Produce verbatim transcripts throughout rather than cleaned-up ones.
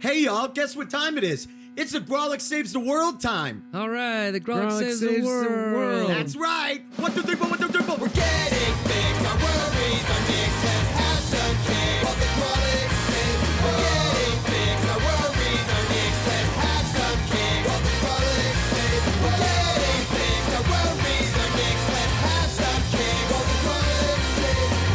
Hey, y'all, guess what time it is? It's the Grawlix Saves the World time. All right, the Grawlix, Grawlix saves, saves the, world. the world. That's right. One, two, three, four, one, two, three, four. We're getting big, our worries are nixed. Let's have some cake. Well, the Grawlix saves the world. We're getting big, our worries are nixed. Let's have some cake. Well, the Grawlix saves the world. We're getting big, our worries are nixed. Let's have some cake. Well, the Grawlix saves the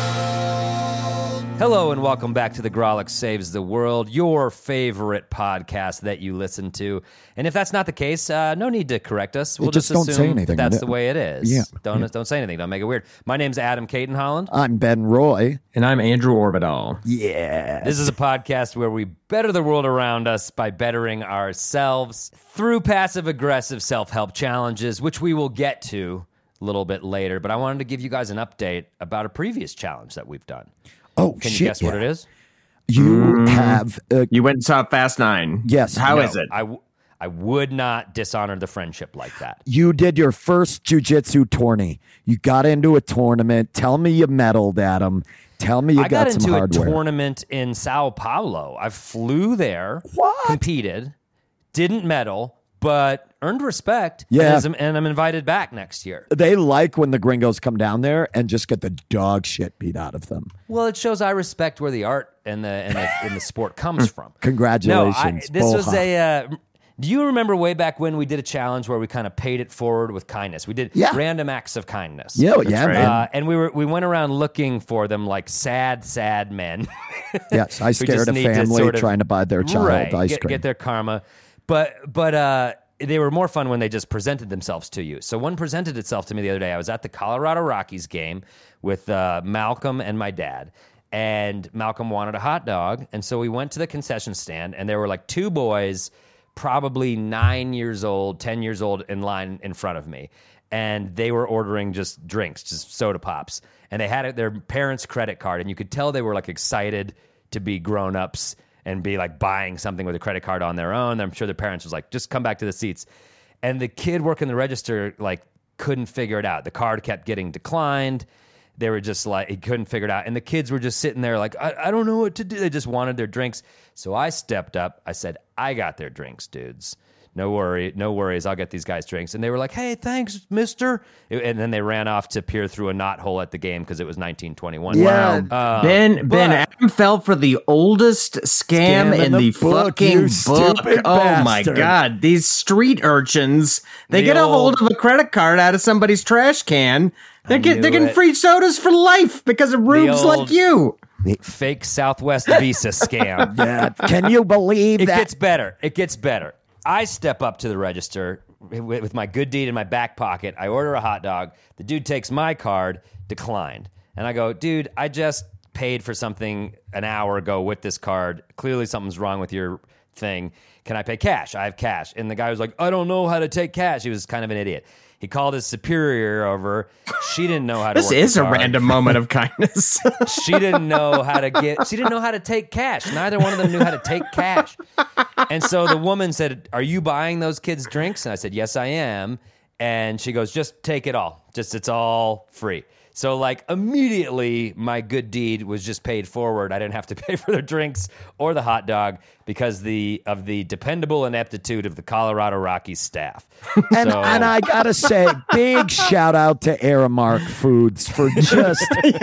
world. Hello and welcome back to the Grawlix Saves the World, your favorite podcast that you listen to. And if that's not the case, uh, no need to correct us. We'll just just, don't assume say anything. that that's the way it is. Yeah. Don't Yeah. don't say anything. Don't make it weird. My name's Adam Caton Holland. I'm Ben Roy. And I'm Andrew Orbital. Yeah. This is a podcast where we better the world around us by bettering ourselves through passive-aggressive self-help challenges, which we will get to a little bit later. But I wanted to give you guys an update about a previous challenge that we've done. Oh, Can shit, you guess yeah. what it is? You Mm. have... Uh, You went and saw Fast Nine. Yes. How No, is it? I, w- I would not dishonor the friendship like that. you did your first jiu-jitsu tourney. You got into a tournament. Tell me you medaled, Adam. Tell me you I got, got, some into a hardware. tournament in Sao Paulo. I flew there, What? competed, didn't medal, but earned respect. Yeah. and, is- and I'm invited back next year. They like when the gringos come down there and just get the dog shit beat out of them. Well, it shows I respect where the art and the and the, and the sport comes from. Congratulations. No, I, this was Boha. a. Uh, do you remember way back when we did a challenge where we kind of paid it forward with kindness? We did Yeah. random acts of kindness. Yeah, yeah, right. man. Uh, and we were we went around looking for them like sad, sad men. Yes, I who scared just a need to family sort of- trying to buy their child right, ice get, cream. get their karma. But but uh, they were more fun when they just presented themselves to you. So one presented itself to me the other day. I was at the Colorado Rockies game with uh, Malcolm and my dad. And Malcolm wanted a hot dog. And so we went to the concession stand, and there were like two boys, probably nine years old, ten years old, in line in front of me. And they were ordering just drinks, just soda pops. And they had their parents' credit card, and you could tell they were like excited to be grown-ups and be like buying something with a credit card on their own. I'm sure their parents was like, just come back to the seats. And the kid working the register like couldn't figure it out. The card kept getting declined. They were just like, he couldn't figure it out. And the kids were just sitting there like, I, I don't know what to do. They just wanted their drinks. So I stepped up. I said, I got their drinks, dudes. No worry, no worries. I'll get these guys drinks. And they were like, hey, thanks, mister. And then they ran off to peer through a knothole at the game because it was nineteen twenty-one. Yeah. Uh, Ben, Ben, but- Adam fell for the oldest scam, Scam in in the the, book, you fucking book. stupid Oh my bastard. God. These street urchins, they The get a hold old- of a credit card out of somebody's trash can. They're, get, knew they're getting it. free sodas for life because of rubes old- like you. Fake Southwest Visa scam. Yeah. Can you believe It that? gets better. It gets better. I step up to the register with with my good deed in my back pocket. I order a hot dog. The dude takes my card, declined. And I go, dude, I just paid for something an hour ago with this card. Clearly something's wrong with your thing. Can I pay cash? I have cash. And the guy was like, I don't know how to take cash. He was kind of an idiot. He called his superior over. She didn't know how to This work is the a card. random moment of kindness. She didn't know how to get, she didn't know how to take cash. Neither one of them knew how to take cash. And so the woman said, are you buying those kids drinks? And I said, yes, I am. And she goes, just take it all. Just, it's all free. So like immediately my good deed was just paid forward. I didn't have to pay for their drinks or the hot dog because the of the dependable ineptitude of the Colorado Rockies staff. And, So- and I gotta say, big shout out to Aramark Foods for just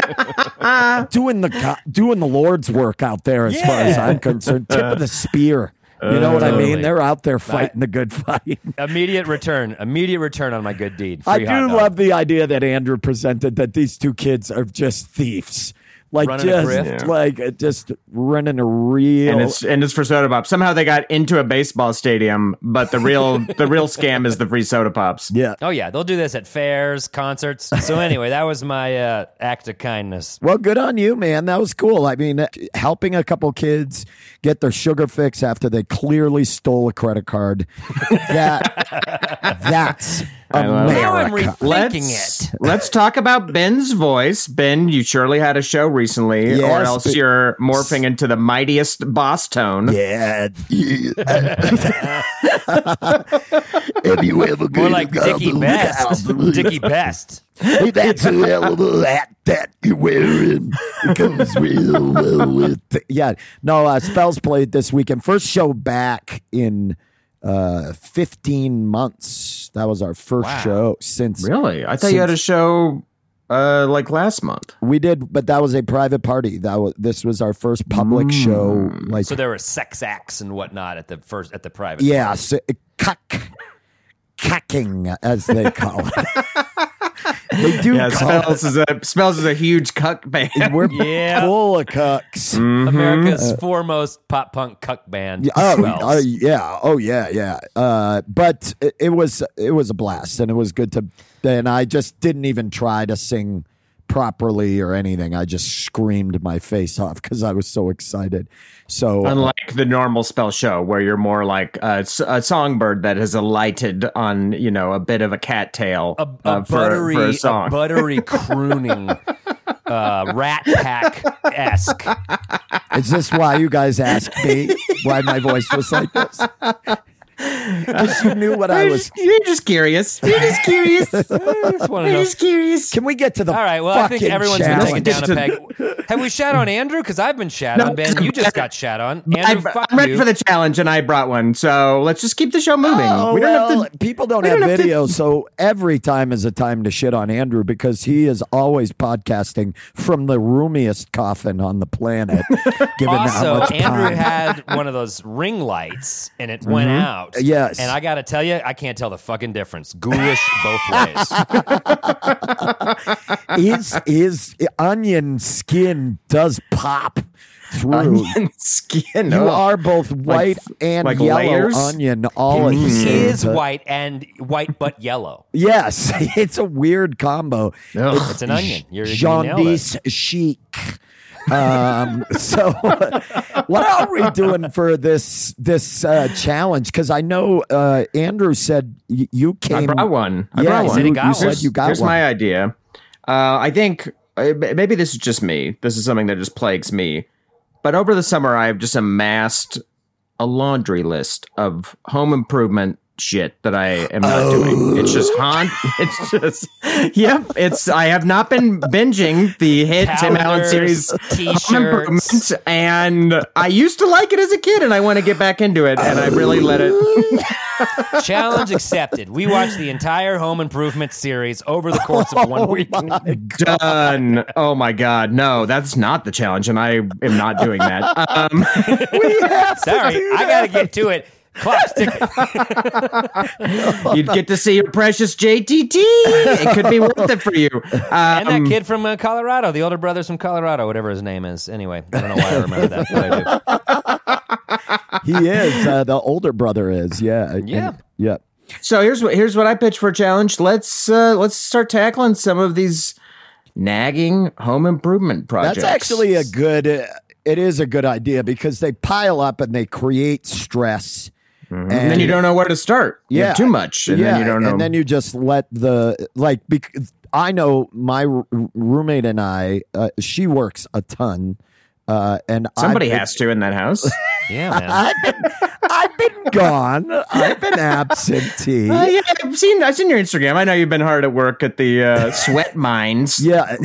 doing the co- doing the Lord's work out there. As far as Yeah. I'm concerned, tip of the spear. You know what I Totally. mean? They're out there fighting the good fight. Immediate return. Immediate return on my good deed. I Free hot do dog. love the idea that Andrew presented that these two kids are just thieves. Like Running a just grift. like uh, just running a real and it's and it's for soda pop. Somehow they got into a baseball stadium, but the real the real scam is the free soda pops. yeah. Oh, yeah. They'll do this at fairs, concerts. So anyway, that was my uh, act of kindness. Well, good on you, man. That was cool. I mean, helping a couple kids get their sugar fix after they clearly stole a credit card. That that's I love it. Now I'm America. rethinking Let's, it. let's talk about Ben's voice. Ben, you surely had a show recently, or Yes, else but- you're morphing into the mightiest boss tone. Yeah. Have you ever More like Dickie Best. Dickie Best. Hey, that's a hell of a hat that you're wearing. It goes real well with it. Yeah. No, uh, Spells played this weekend. First show back in uh, fifteen months. That was our first Wow. show since. Really? I thought you had a show uh, like last month. We did, but that was a private party. That was this was our first public show. Like, So there were sex acts and whatnot at the first at the private. yeah, party. so, cuck, cucking as they call it. They do Yeah, call Spells is a Spells is a huge cuck band. it. We're Yeah. full of cucks. America's foremost pop punk cuck band. Oh, Spells. uh, yeah. Oh, yeah, yeah. Uh, but it, it was it was a blast, and it was good to. And I just didn't even try to sing properly or anything. I just screamed my face off because I was so excited. So Unlike the normal Spell show, where you're more like a, s- a songbird that has alighted on, you know, a bit of a cattail a, a uh, for, buttery, for a a, song. buttery crooning, uh, Rat Pack esque. is this why you guys asked me why my voice was like this? Because you knew what I You're was. just, you're just curious. You're just curious. Just want to You're know. just curious. Can we get to the All right. Well, I think fucking everyone's been challenge? taken down a peg. Have we shat on Andrew? Because I've been shat No, on. Ben, you just got shat on. Andrew, I'm, fuck I'm ready you. for the challenge, and I brought one. So let's just keep the show moving. Oh, we don't well, have to. people don't we have don't have to- video, so every time is a time to shit on Andrew because he is always podcasting from the roomiest coffin on the planet. Given how Also, much Andrew time. had one of those ring lights, and it went out. Yes. And I got to tell you, I can't tell the fucking difference. Ghoulish both ways. his his onion skin does pop through. Onion skin. You oh. are both white and like yellow layers? onion all at the He same is time. white and white but yellow. Yes, it's a weird combo. Ugh. It's an onion. You're, you nailed it. Jaundice chic. um so what are we doing for this this uh challenge? Because I know uh Andrew said y- you came I brought one. I yeah, brought he one. said he got you one. said you got Here's one. my idea. Uh, I think uh, maybe this is just me. This is something that just plagues me. But over the summer, I've just amassed a laundry list of home improvement shit that I am not Oh. doing. It's just haunt. It's just, yep. It's I have not been binging the hit Tim Allen Calendars, series Home T-shirts. Improvement, and I used to like it as a kid, and I want to get back into it, and I really let it. Challenge accepted. We watched the entire Home Improvement series over the course of one week. Done. Oh my God. No, that's not the challenge, and I am not doing that. Um, We have to Sorry, do I got to get to it. Clock's ticking. you'd get to see your precious J T T. It could be worth it for you. And Um, that kid from uh, Colorado, the older brother's from Colorado, whatever his name is. Anyway, I don't know why I remember that, but I do. He is uh, the older brother is yeah And- Yeah. yeah. so here's what here's what I pitch for a challenge. Let's uh, let's start tackling some of these nagging home improvement projects. That's actually a good. Uh, it is a good idea because they pile up and they create stress. And then you don't know where to start. You have too much, and yeah, then you don't know. and then you just let the like. Because I know my r- roommate and I. Uh, she works a ton, uh, and Somebody I've been- has to in that house. Yeah, man. I've been, I've been gone. I've been absentee. Uh, yeah, I've seen I've seen your Instagram. I know you've been hard at work at the uh, sweat mines. Yeah.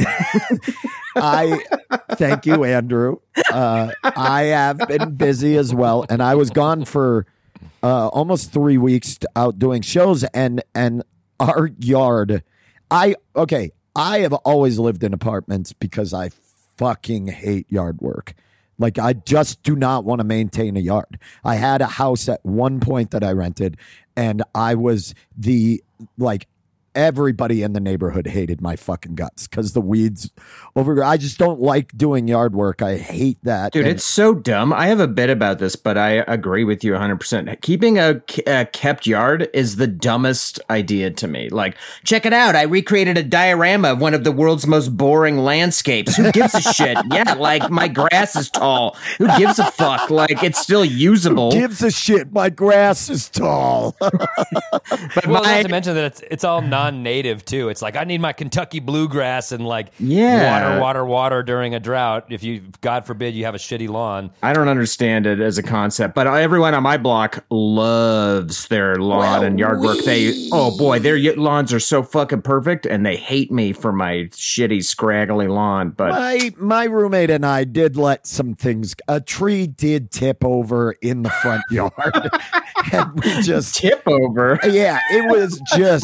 I thank you, Andrew. Uh, I have been busy as well, and I was gone for uh, almost three weeks t- out doing shows, and and our yard. I okay. I have always lived in apartments because I fucking hate yard work. Like, I just do not want to maintain a yard. I had a house at one point that I rented, and I was the, like, everybody in the neighborhood hated my fucking guts because the weeds over. I just don't like doing yard work. I hate that. Dude, And- it's so dumb. I have a bit about this, but I agree with you one hundred percent. Keeping a, a kept yard is the dumbest idea to me. Like, check it out. I recreated a diorama of one of the world's most boring landscapes. Who gives a shit? Yeah, like, my grass is tall. Who gives a fuck? Like, it's still usable. gives a shit. My grass is tall. But Well, my- not to mention that it's it's all non non-native too. It's like I need my Kentucky bluegrass and like Yeah. water, water, water during a drought. If you, God forbid, you have a shitty lawn. I don't understand it as a concept, but everyone on my block loves their lawn Well, and yard work. They, we- oh boy, their y- lawns are so fucking perfect, and they hate me for my shitty, scraggly lawn. But My my roommate and I did let some things. A tree did tip over in the front yard, and we just tip over. yeah, it was just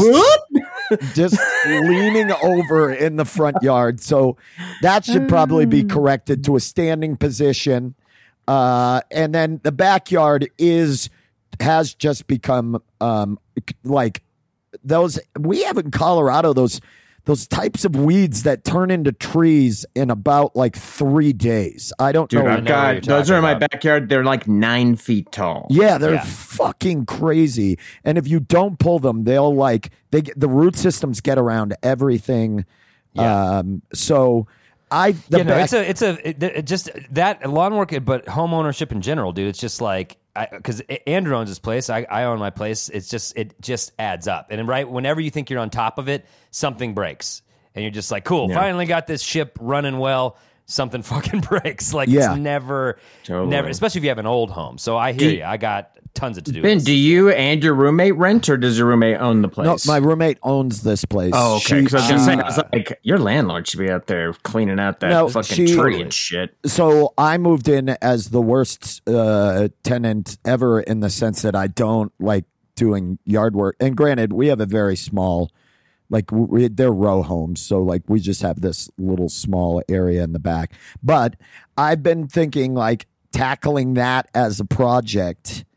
just leaning over in the front yard. So that should probably be corrected to a standing position. Uh, and then the backyard is has just become um, like those we have in Colorado those those types of weeds that turn into trees in about like three days. I don't Dude, know. I've know what you're got those are in my talking about. backyard. They're like nine feet tall. Yeah, they're Yeah. fucking crazy. And if you don't pull them, they'll like they get, the root systems get around everything. Yeah. Um, so I the You know, back, it's a, it's a, it, it just that lawn work, but home ownership in general, dude. It's just like, because Andrew owns his place, I, I own my place. It's just, it just adds up. And right, whenever you think you're on top of it, something breaks, and you're just like, cool, Yeah. finally got this ship running well. Something fucking breaks. Like Yeah. it's never, Totally. never, especially if you have an old home. So I hear you. I got tons of to do. Ben, do you and your roommate rent, or does your roommate own the no, place? my roommate owns this place. Oh, okay. She- Because I was gonna she- say, I was like, your landlord should be out there cleaning out that No, fucking she- tree and shit. So I moved in as the worst uh, tenant ever in the sense that I don't like doing yard work. And granted, we have a very small, like we, they're row homes, so like we just have this little small area in the back. But I've been thinking like tackling that as a project.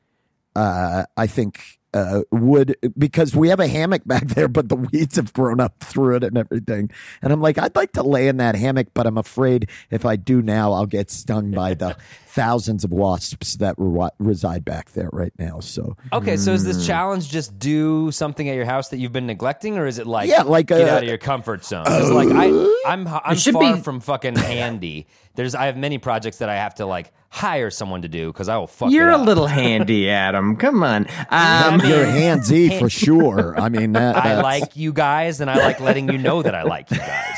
Uh, I think uh, would because we have a hammock back there, but the weeds have grown up through it and everything. And I'm like, I'd like to lay in that hammock, but I'm afraid if I do now, I'll get stung by the thousands of wasps that re- reside back there right now. So Okay, so is Hmm. this challenge just do something at your house that you've been neglecting, or is it like Yeah, like, get uh, out of your comfort zone? 'Cause, like I, I'm I'm should far be- from fucking handy. There's I have many projects that I have to like hire someone to do because I will fuck. You're it a up. little handy, Adam. Come on. I Um, mean, you're handsy for sure. I mean, that, I that's- like you guys, and I like letting you know that I like you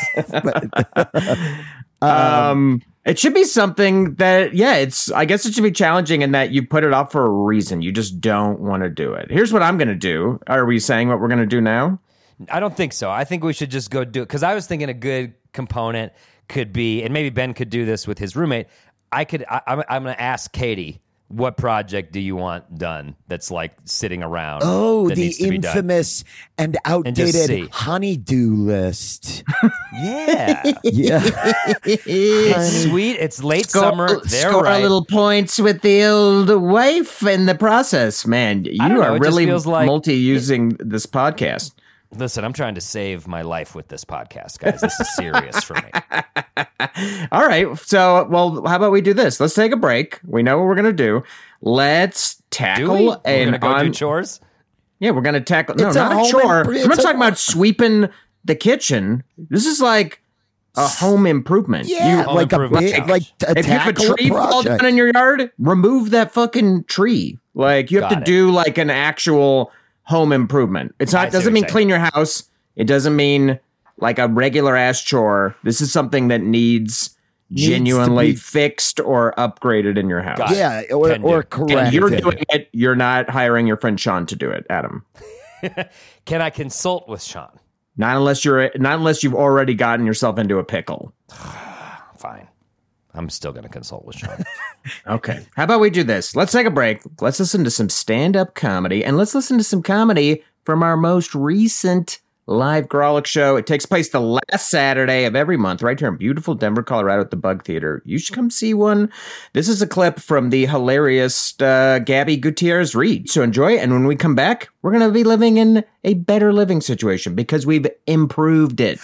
guys. um, it should be something that, yeah, it's, I guess it should be challenging in that you put it off for a reason. You just don't want to do it. Here's what I'm going to do. Are we saying what we're going to do now? I don't think so. I think we should just go do it because I was thinking a good component could be, and maybe Ben could do this with his roommate. I could. I, I'm, I'm going to ask Katie, what project do you want done that's like sitting around? Oh, that the needs to be done? infamous and see. outdated honeydew list. Yeah, Yeah. it's sweet. It's late summer. They're score right. a little points with the old wife in the process, man. You I don't know, are it just really feels like- multi-using this podcast. Listen, I'm trying to save my life with this podcast, guys. This is serious for me. All right. So, well, how about we do this? Let's take a break. We know what we're going to do. Let's Do tackle we? We're an gonna go on- do chores. Yeah, we're going to tackle. No, It's a not a, home chore. impro- I'm not it's a- talking about sweeping the kitchen. This is like a home improvement. Yeah, Home like a improvement. big, like a If you have a tackle tree fall project. down in your yard, remove that fucking tree. Like you have Got to it. do like an actual home improvement. It's I not see doesn't what mean you're clean your house. It doesn't mean like a regular ass chore. This is something that needs, Needs to genuinely be- fixed or upgraded in your house. Got it. Yeah, or, Can or do. correct. And you're it. doing it. You're not hiring your friend Sean to do it, Adam. Can I consult with Sean? Not unless you're not unless you've already gotten yourself into a pickle. Fine. I'm still going to consult with Sean. Okay. How about we do this? Let's take a break. Let's listen to some stand-up comedy, and let's listen to some comedy from our most recent live Grolic show. It takes place the last Saturday of every month right here in beautiful Denver, Colorado at the Bug Theater. You should come see one. This is a clip from the hilarious uh, Gabby Gutierrez Reed. So enjoy, and when we come back, we're going to be living in a better living situation because we've improved it.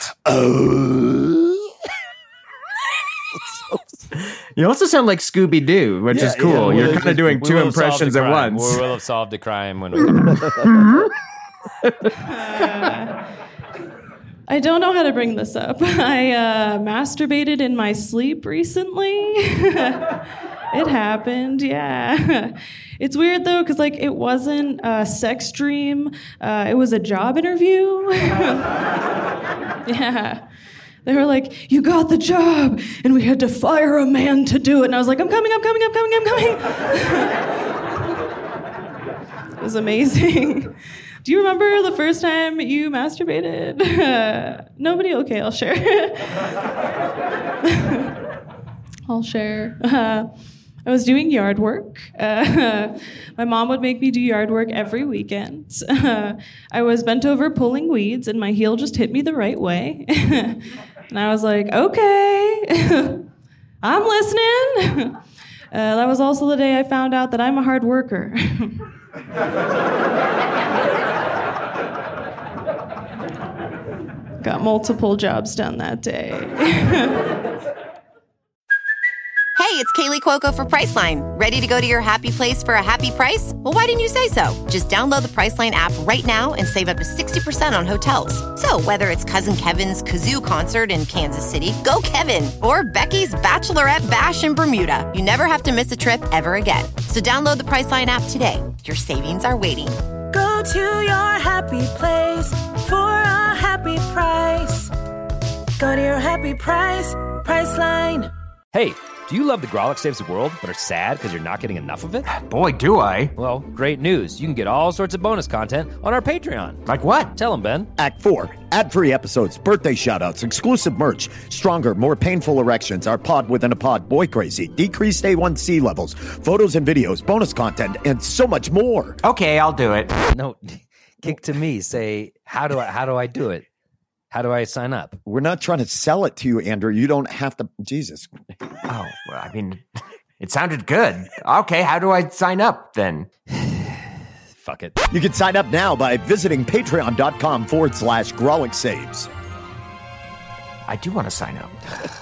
You also sound like Scooby-Doo, which is Yeah, cool. yeah, You're well, kind of doing We two will have solved impressions the at crime. once. We will have solved the crime when we come back. I don't know how to bring this up. I uh, masturbated in my sleep recently. It happened, yeah. It's weird though, because like it wasn't a sex dream. Uh, it was a job interview. Yeah. They were like, you got the job, and we had to fire a man to do it. And I was like, I'm coming, I'm coming, I'm coming, I'm coming. It was amazing. Do you remember the first time you masturbated? Uh, nobody? Okay, I'll share. I'll share. Uh, I was doing yard work. Uh, my mom would make me do yard work every weekend. Uh, I was bent over pulling weeds, and my heel just hit me the right way. And I was like, okay, I'm listening. Uh, that was also the day I found out that I'm a hard worker. Got multiple jobs done that day. Hey, it's Kaylee Cuoco for Priceline. Ready to go to your happy place for a happy price? Well, why didn't you say so? Just download the Priceline app right now and save up to sixty percent on hotels. So whether it's Cousin Kevin's Kazoo Concert in Kansas City, go Kevin, or Becky's Bachelorette Bash in Bermuda, you never have to miss a trip ever again. So download the Priceline app today. Your savings are waiting. Go to your happy place for a happy price. Go to your happy price, Priceline. Hey, do you love the Grolix Saves the World, but are sad because you're not getting enough of it? Boy, do I. Well, great news. You can get all sorts of bonus content on our Patreon. Like what? Tell them, Ben. Act four, ad-free episodes, birthday shoutouts, exclusive merch, stronger, more painful erections, our pod within a pod, boy crazy, decreased A one C levels, photos and videos, bonus content, and so much more. Okay, I'll do it. No, kick to me. Say, how do I, how do I do it? How do I sign up? We're not trying to sell it to you, Andrew. You don't have to. Jesus. Oh, well, I mean, it sounded good. Okay, how do I sign up then? Fuck it. You can sign up now by visiting patreon.com forward slash Grolic Saves. I do want to sign up.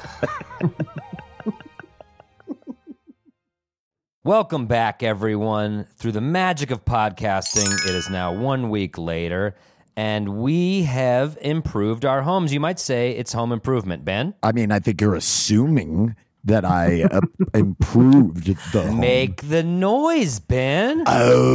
Welcome back, everyone. Through the magic of podcasting, it is now one week later, and we have improved our homes. You might say it's home improvement, Ben. I mean, I think you're assuming that I uh, improved the home. Make the noise, Ben.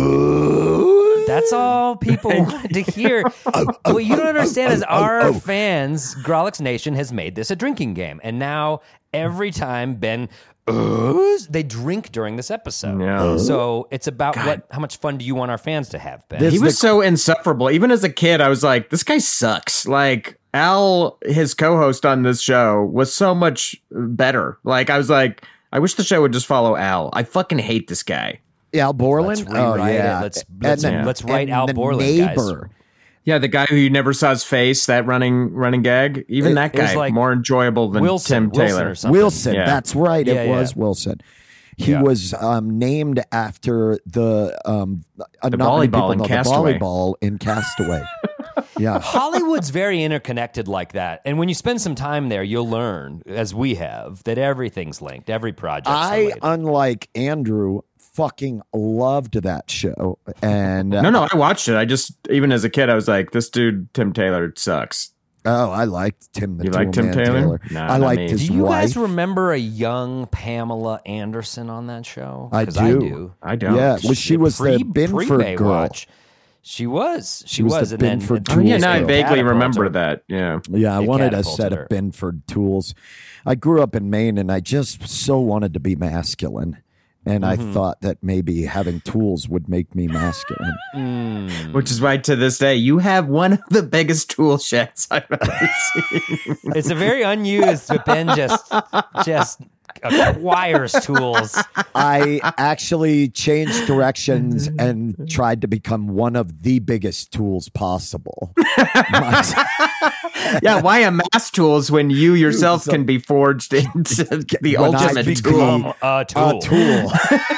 Oh. That's all people wanted to hear. Oh, oh, what you don't understand oh, is oh, our oh. fans, Grolix Nation, has made this a drinking game. And now every time Ben oohs, they drink during this episode. Yeah. So it's about what how much fun do you want our fans to have, Ben? This- He was the- so insufferable. Even as a kid, I was like, this guy sucks. Like, Al, his co-host on this show, was so much better. Like, I was like, I wish the show would just follow Al. I fucking hate this guy. Al Borland? Let's rewrite oh, yeah. it. Let's- let's- And the- let's write and Al the Borland, guys. neighbor. Yeah, the guy who you never saw his face, that running running gag. Even It- that it was guy, like more enjoyable than Wilson, Tim Wilson Taylor. or something. Wilson. Yeah. That's right. Yeah, it was yeah. Wilson. He Yeah. was um, named after the um, uh, The not many volleyball people in know, the Castaway. volleyball in Castaway. Yeah. Hollywood's very interconnected like that. And when you spend some time there, you'll learn, as we have, that everything's linked. Every project's I, related. unlike Andrew, fucking loved that show. And uh, No, no, I watched it. I just, even as a kid, I was like, this dude, Tim Taylor, sucks. oh, I liked Tim the You like Tool Tim Man Taylor? Nah, I not liked me. his Do you wife. guys remember a young Pamela Anderson on that show? I 'Cause do. I do. I don't. Yeah, well, she was the Binford girl. Baywatch. She was. She, She was was. the and then, Binford and Oh, yeah, Tools no, I girl. vaguely catapulted remember her. that. Yeah. Yeah, I It wanted a catapulted set her. of Binford tools. I grew up in Maine, and I just so wanted to be masculine. And Mm-hmm. I thought that maybe having tools would make me masculine. Mm. Which is why to this day, you have one of the biggest tool sheds I've ever seen. It's a very unused, but Ben just just acquires tools. I actually changed directions and tried to become one of the biggest tools possible. My- Yeah, why a mass tools when you yourself can be forged into the When I ultimate become tool? A tool. a tool.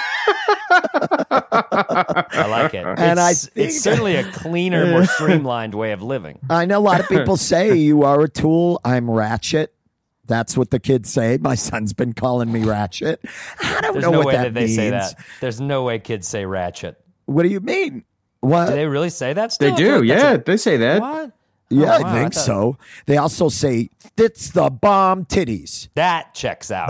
I like it. And I it's, think- it's certainly a cleaner, more streamlined way of living. I know a lot of people say you are a tool. I'm Ratchet. That's what the kids say. My son's been calling me Ratchet. I don't There's know no what way that, that they means. say that. There's no way kids say ratchet. What do you mean? What? Do they really say that still? They I feel do, like that's yeah, a- they say that. What? Yeah, Oh, wow, I I think thought- so. They also say it's the bomb titties. That checks out.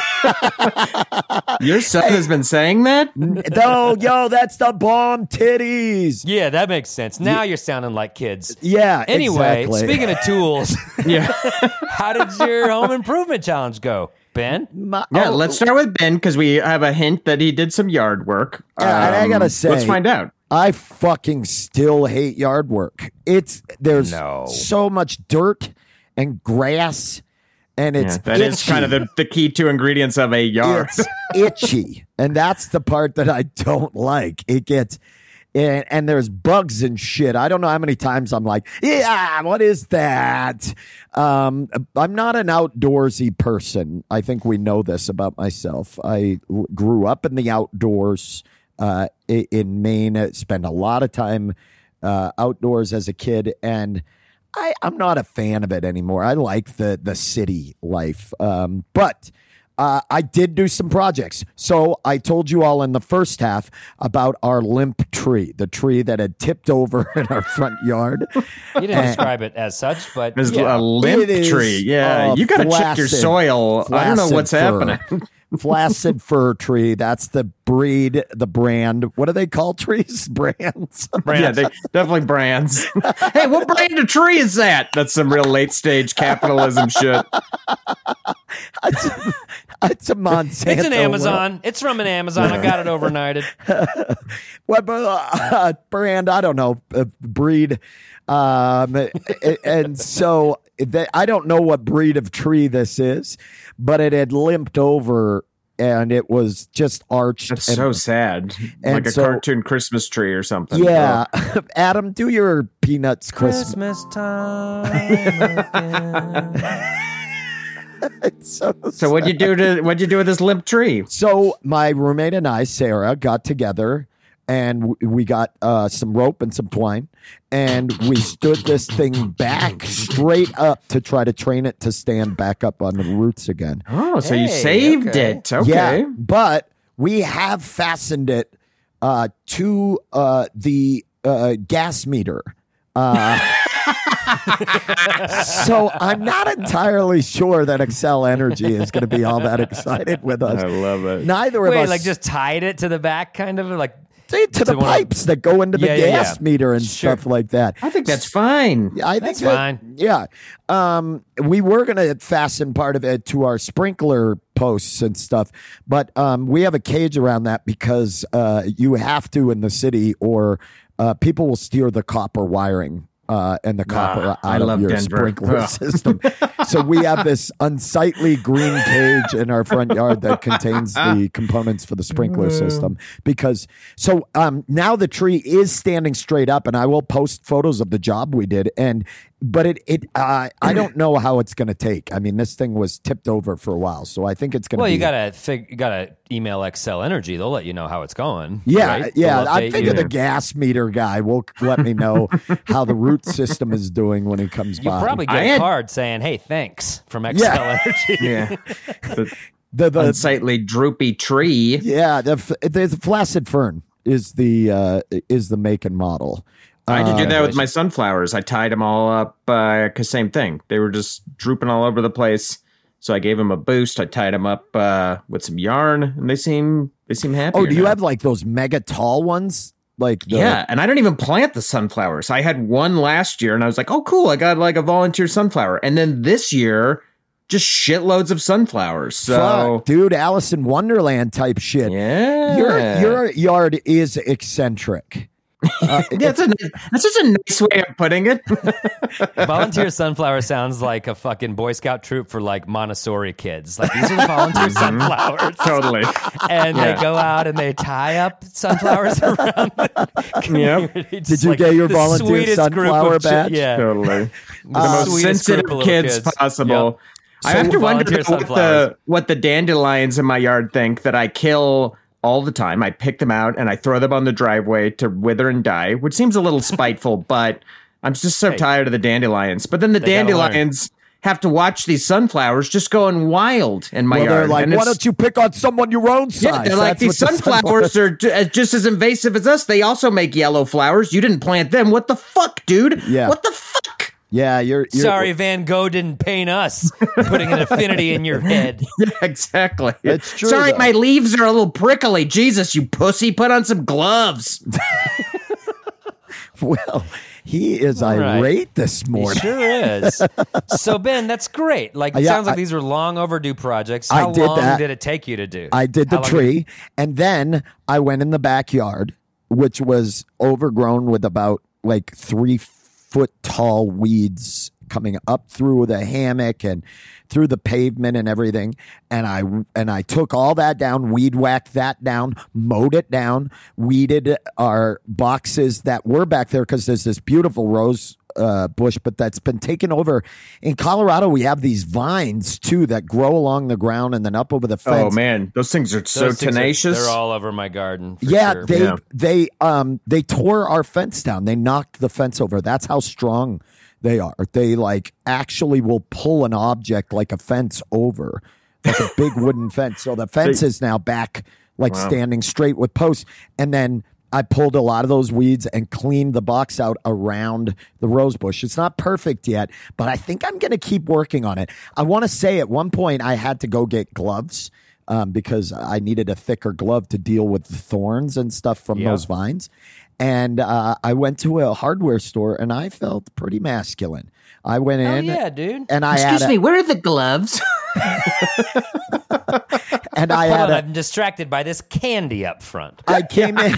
Your son has been saying that? No, yo, that's the bomb titties. Yeah, that makes sense. Now you're sounding like kids. Yeah. Anyway, exactly. speaking of tools, Yeah. how did your home improvement challenge go, Ben? My- Yeah, oh, let's start with Ben because we have a hint that he did some yard work. Yeah, and I gotta Um, say- let's find out. I fucking still hate yard work. It's there's No. so much dirt and grass, and it's Yeah, that is itchy. kind of the, the key two ingredients of a yard. It's itchy, and that's the part that I don't like. It gets. And, and there's bugs and shit. I don't know how many times I'm like, yeah, what is that? Um, I'm not an outdoorsy person. I think we know this about myself. I l- grew up in the outdoors uh, i- in Maine, uh, spent a lot of time uh, outdoors as a kid, and I, I'm not a fan of it anymore. I like the, the city life. Um, but uh, I did do some projects. So I told you all in the first half about our limp tree, the tree that had tipped over in our front yard. You didn't describe it as such, but There's yeah. a limp It is, tree. Yeah, uh, you got to check your flaccid- soil. I don't know flaccid what's fir. happening. Flaccid fir tree. That's the breed, the brand. What do they call trees? Brands. Yeah, they definitely brands. Hey, what brand of tree is that? That's some real late stage capitalism shit. it's, a, it's a Monsanto. It's an Amazon. It's from an Amazon. I got it overnighted. What uh, brand? I don't know. Uh, breed. Um, and, and so they, I don't know what breed of tree this is, but it had limped over and it was just arched. That's and, so sad. and Like a so- cartoon Christmas tree or something. Yeah. Adam, do your Peanuts Christmas. Christmas time again. It's so So what'd you do to what'd you do with this limp tree? So my roommate and I, Sarah, got together and w- we got uh, some rope and some twine, and we stood this thing back straight up to try to train it to stand back up on the roots again. Oh, so you Hey, saved okay. it. Okay. Yeah, but we have fastened it uh, to uh, the uh, gas meter. Uh, so I'm not entirely sure that Excel Energy is going to be all that excited with us. I love it. Neither of Wait, us like just tied it to the back, kind of like to, to the one of- pipes that go into the Yeah, yeah, gas yeah. meter and Sure. stuff like that. I think that's fine. I think That's that- fine. Yeah. Um, we were going to fasten part of it to our sprinkler posts and stuff, but um, we have a cage around that because uh, you have to in the city or uh, people will steer the copper wiring. Uh, and the copper I out of love your Denver. sprinkler Ugh. system. So we have this unsightly green cage in our front yard that contains the components for the sprinkler system. Because so um, now the tree is standing straight up, and I will post photos of the job we did. And but it it uh, I don't know how it's going to take. I mean, this thing was tipped over for a while, so I think it's going to. well, be, you gotta fig- you gotta email Excel Energy. They'll let you know how it's going. Yeah, right? yeah. They'll I update think you. the gas meter guy will let me know how the root system is doing when he comes You'll by. probably get I a had- card saying, "Hey, thanks" from Excel Yeah. Energy. Yeah. The the, the unsightly droopy tree. yeah, the, f- the flaccid fern is the uh, is the make and model. I had to do Uh, that with my sunflowers. I tied them all up because same thing. They were just drooping all over the place. So I gave them a boost. I tied them up uh, with some yarn, and they seem they seem happy. Oh, do you have like those mega tall ones? Like the, Yeah, and I don't even plant the sunflowers. I had one last year, and I was like, "Oh, cool! I got like a volunteer sunflower." And then this year, just shitloads of sunflowers. So fuck, dude, Alice in Wonderland type shit. yeah, Your your yard is eccentric. Uh, yeah, that's, a, that's such a nice way of putting it. Volunteer sunflower sounds like a fucking Boy Scout troop for like Montessori kids. Like these are the volunteer sunflowers, Totally. and Yeah. they go out and they tie up sunflowers around the community. Just Did you like get your the volunteer sweetest group sunflower of chi- badge? Yeah, Totally. The Uh, most sweetest sensitive group of little kids, kids. possible. I So have to wonder volunteer what sunflowers. the, what the dandelions in my yard think that I kill all the time. I pick them out and I throw them on the driveway to wither and die, which seems a little spiteful, but I'm just so Hey. tired of the dandelions. But then the They gotta dandelions have to watch these sunflowers just going wild in my well, yard. they're like, And why it's- don't you pick on someone your own size? Yeah, they're like, That's these what the sunflowers are ju- as- just as invasive as us. They also make yellow flowers. You didn't plant them. What the fuck, dude? Yeah. What the fuck? Yeah, you're, you're Sorry, Van Gogh didn't paint us, putting an affinity in your head. Yeah, exactly. It's true, Sorry, though. my leaves are a little prickly. Jesus, you pussy, put on some gloves. Well, he is All right. irate this He morning. sure is. So, Ben, that's great. Like, it Yeah, sounds like I- these were long overdue projects. I How did long that. did it take you to do? I did the How long tree, and then I went in the backyard, which was overgrown with about like three foot tall weeds coming up through the hammock and through the pavement and everything. And I and I took all that down, weed whacked that down, mowed it down, weeded our boxes that were back there because there's this beautiful rose uh, bush, but that's been taken over. In Colorado, we have these vines too that grow along the ground and then up over the fence. Oh man, those things are so Those things are- tenacious. they're all over my garden. For Yeah, sure. they Yeah. they um they tore our fence down. They knocked the fence over. That's how strong they are. They like actually will pull an object like a fence over, like a big wooden fence. So the fence is now back like standing straight with posts. And then I pulled a lot of those weeds and cleaned the box out around the rose bush. It's not perfect yet, but I think I'm going to keep working on it. I want to say at one point I had to go get gloves um, because I needed a thicker glove to deal with the thorns and stuff from Yeah. those vines. And uh, I went to a hardware store and I felt pretty masculine. I went Hell in yeah, dude. and I Excuse had me, a, where are the gloves? and I Hold had on, a, I'm distracted by this candy up front. I came in.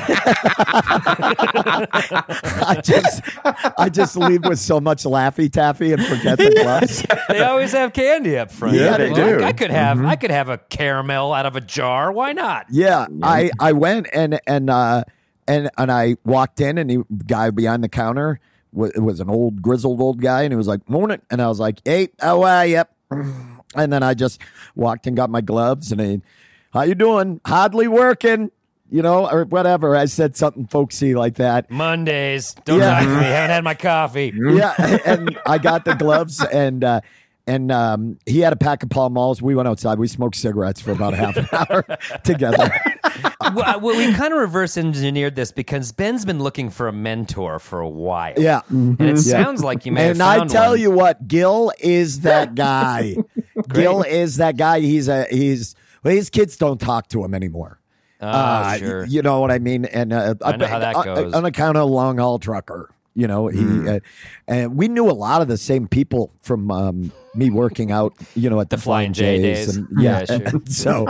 I just, I just leave with so much Laffy Taffy and forget the gloves. They always have candy up front. Yeah, they Well, do. I could have, Mm-hmm. I could have a caramel out of a jar. Why not? Yeah, I, I went and and uh, and and I walked in, and he, the guy behind the counter was, was an old grizzled old guy, and he was like, "Morning," and I was like, "Hey, how are you?" And then I just walked and got my gloves, and he, "How you doing? Hardly working." You know, or whatever. I said something folksy like that. Mondays. Don't Yeah. talk to me. Haven't had my coffee. Yeah, and I got the gloves, and uh, and um, he had a pack of Pall Malls. We went outside. We smoked cigarettes for about half an hour together. well, well, we kind of reverse engineered this because Ben's been looking for a mentor for a while. Yeah, And it sounds like you may and have I found tell one. you what, Gil is that guy. Gil is that guy. He's a he's. Well, his kids don't talk to him anymore. Oh, Uh, sure. You know what I mean? And uh, I know how that uh, goes. on account of long haul trucker. You know, he uh, and we knew a lot of the same people from um, me working out. You know, at the, The Flying J days. and, yeah. Yeah, sure. and so,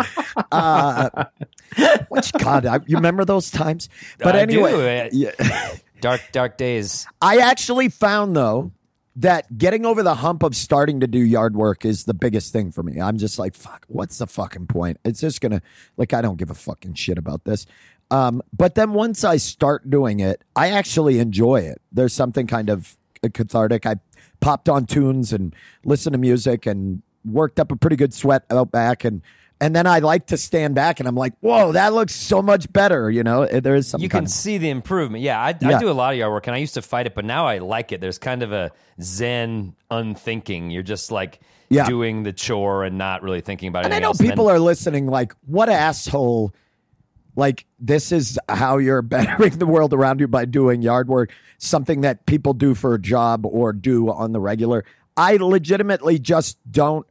uh, which God, I, you remember those times? But I anyway, do. yeah. Dark, dark days. I actually found though that getting over the hump of starting to do yard work is the biggest thing for me. I'm just like, fuck, what's the fucking point? It's just gonna, like, I don't give a fucking shit about this. Um, but then once I start doing it, I actually enjoy it. There's something kind of cathartic. I popped on tunes and listened to music and worked up a pretty good sweat out back, and and then I like to stand back and I'm like, whoa, that looks so much better. You know, there is some You kind can of, see the improvement. Yeah I, Yeah. I do a lot of yard work, and I used to fight it, but now I like it. There's kind of a zen unthinking. You're just like Yeah. doing the chore and not really thinking about and I anything know else. And people then- are listening like, what asshole. Like, this is how you're bettering the world around you by doing yard work, something that people do for a job or do on the regular. I legitimately just don't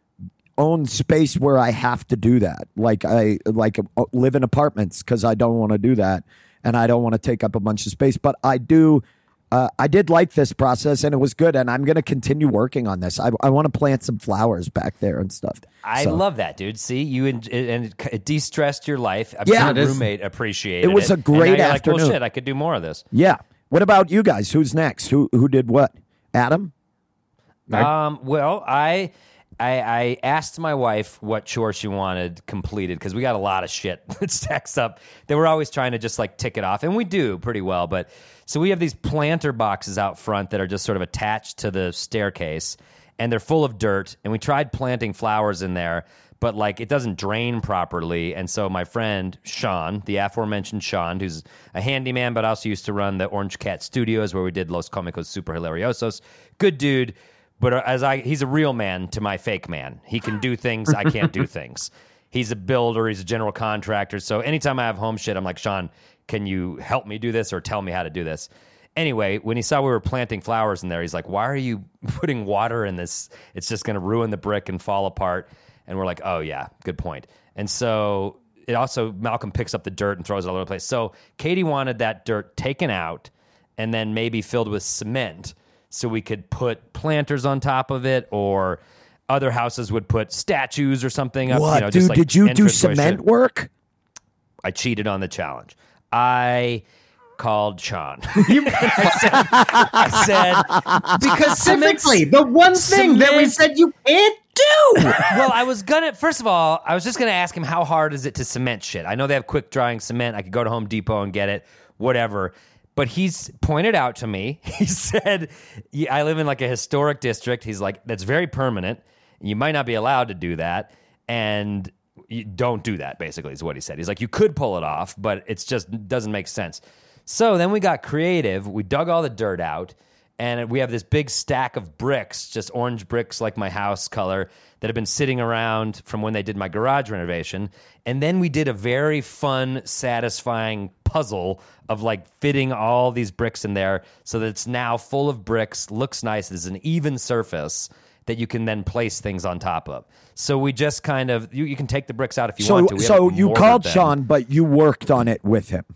own space where I have to do that. Like, I like uh, live in apartments because I don't want to do that, and I don't want to take up a bunch of space. But I do. Uh, I did like this process, and it was good, and I'm going to continue working on this. I, I want to plant some flowers back there and stuff. I So- love that, dude. See, you en- and it, it de-stressed your life. I'm Yeah, sure it your is. roommate appreciated it. It was a And now great you're like, well, afternoon. shit, I could do more of this. Yeah. What about you guys? Who's next? Who who did what? Adam? Um, well, I, I I asked my wife what chore she wanted completed because we got a lot of shit that stacks up. They were always trying to just like tick it off, and we do pretty well. But so we have these planter boxes out front that are just sort of attached to the staircase, and they're full of dirt. And we tried planting flowers in there, but like it doesn't drain properly. And so my friend Sean, the aforementioned Sean, who's a handyman but also used to run the Orange Cat Studios where we did Los Comicos Super Hilariosos, good dude. But as I, he's a real man to my fake man. He can do things I can't do things. He's a builder. He's a general contractor. So anytime I have home shit, I'm like, Sean, can you help me do this or tell me how to do this? Anyway, when he saw we were planting flowers in there, he's like, why are you putting water in this? It's just going to ruin the brick and fall apart. And we're like, oh, yeah, good point. And so it also, Malcolm picks up the dirt and throws it all over the place. So Katie wanted that dirt taken out and then maybe filled with cement so we could put planters on top of it, or other houses would put statues or something up. What, you know, dude? just like did you do entranceway cement shit. work? I cheated on the challenge. I called Sean. I said, I said because Specifically, cement's- the one thing that we cement- said you can't do. Well, I was gonna. First of all, I was just gonna ask him how hard is it to cement shit. I know they have quick drying cement. I could go to Home Depot and get it, whatever. But he's pointed out to me. He said, yeah, "I live in like a historic district." He's like, "That's very permanent. You might not be allowed to do that, and you don't do that." Basically, is what he said. He's like, "You could pull it off, but it's just doesn't make sense." So then we got creative. We dug all the dirt out. And we have this big stack of bricks, just orange bricks like my house color, that have been sitting around from when they did my garage renovation. And then we did a very fun, satisfying puzzle of like fitting all these bricks in there so that it's now full of bricks, looks nice, there's an even surface that you can then place things on top of. So we just kind of, you, you can take the bricks out if you So, want to. We so haven't you mortared called them. Sean, but you worked on it with him.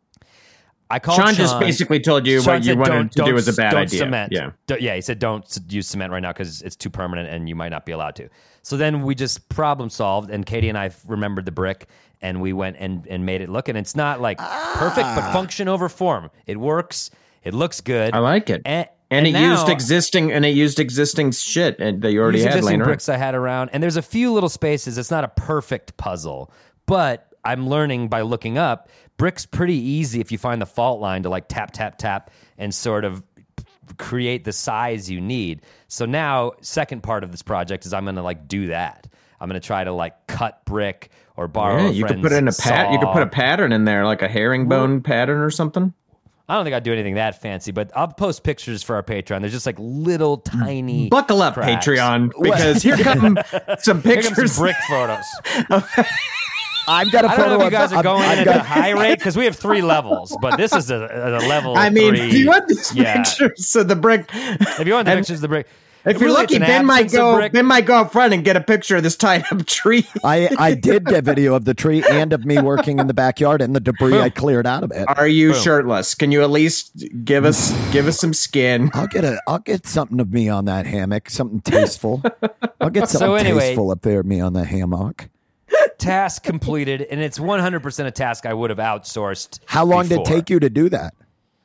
I called Sean Sean just basically told you Sean what you said, wanted don't, to do don't- was a bad don't idea. Cement. Yeah. Don't- yeah, he said don't s- use cement right now because it's too permanent and you might not be allowed to. So then we just problem solved, and Katie and I remembered the brick, and we went and, and made it look. And it's not like perfect, but function over form. It works. It looks good. I like it. And, And, and it now- used existing and it used existing shit that you already These had existing laying around. bricks I had around, and there's a few little spaces. It's not a perfect puzzle, but I'm learning by looking up. Brick's pretty easy if you find the fault line to like tap, tap, tap, and sort of create the size you need. So now, second part of this project is I'm going to like do that. I'm going to try to like cut brick or borrow. Yeah, a you could friend's put in a pat. You could saw. put a pattern in there, like a herringbone pattern or something. I don't think I'd do anything that fancy, but I'll post pictures for our Patreon. There's just like little tiny. Buckle up, cracks. Patreon, because here come some Here comes pictures. some brick photos. I've got a I photo don't know if you of- guys are I've- going I've in got- at a high rate because we have three levels, but this is a, a level. I mean, three. if you want these Yeah. pictures of the brick, If you want the and pictures of the brick, if you're really, lucky, it's an Ben might absence of go. brick. Ben might go up front and get a picture of this tied up tree. I, I did get video of the tree and of me working in the backyard and the debris I cleared out of it. Are you shirtless? Can you at least give us give us some skin? I'll get a I'll get something of me on that hammock, something tasteful. I'll get something So anyway- tasteful up there of me on the hammock. task completed, and it's one hundred percent a task I would have outsourced. How long did it before. take you to do that?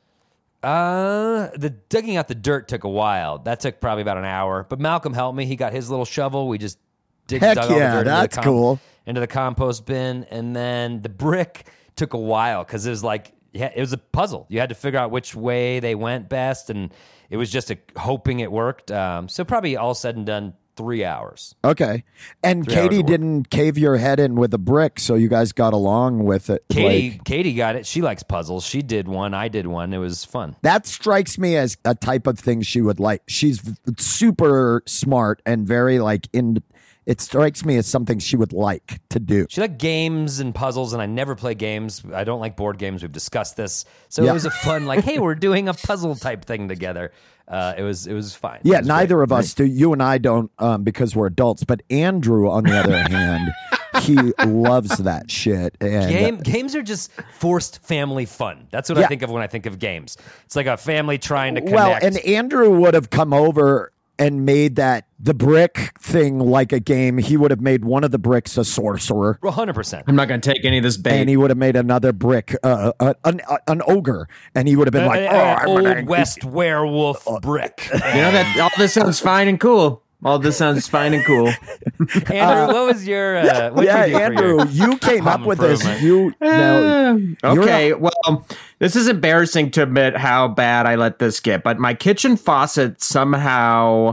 Uh, the digging out the dirt took a while. That took probably about an hour. But Malcolm helped me. He got his little shovel. We just dig, Heck dug all yeah, the dirt that's into the cool. into the compost bin, and then the brick took a while because it was like yeah, it was a puzzle. You had to figure out which way they went best, and it was just a, hoping it worked. Um, so probably all said and done, three hours. Okay. And Three hours Katie of work. didn't cave your head in with a brick, so you guys got along with it. Katie, Like, Katie got it. She likes puzzles. She did one. I did one. It was fun. that strikes me as a type of thing she would like. She's v- super smart and very like in. It strikes me as something she would like to do. She liked games and puzzles, and I never play games. I don't like board games. We've discussed this, so Yeah. it was a fun, like, hey, we're doing a puzzle type thing together. Uh, it was, it was fine. Yeah, It was neither great. of us do. You and I don't um, because we're adults. But Andrew, on the other hand, he loves that shit. And Game games are just forced family fun. That's what I Yeah. think of when I think of games. It's like a family trying to connect. well, and Andrew would have come over and made that the brick thing like a game. He would have made one of the bricks a sorcerer. one hundred percent. I'm not going to take any of this bait. And he would have made another brick uh, uh, an, uh, an ogre, and he would have been like, "Oh, I'm Old an- West werewolf brick. you know that all this sounds fine and cool. All this sounds fine and cool. Andrew, what was your? Uh, what yeah, you do for Andrew, your you came up home with this. improvement? You no, you're Okay, a- well, this is embarrassing to admit how bad I let this get, but my kitchen faucet somehow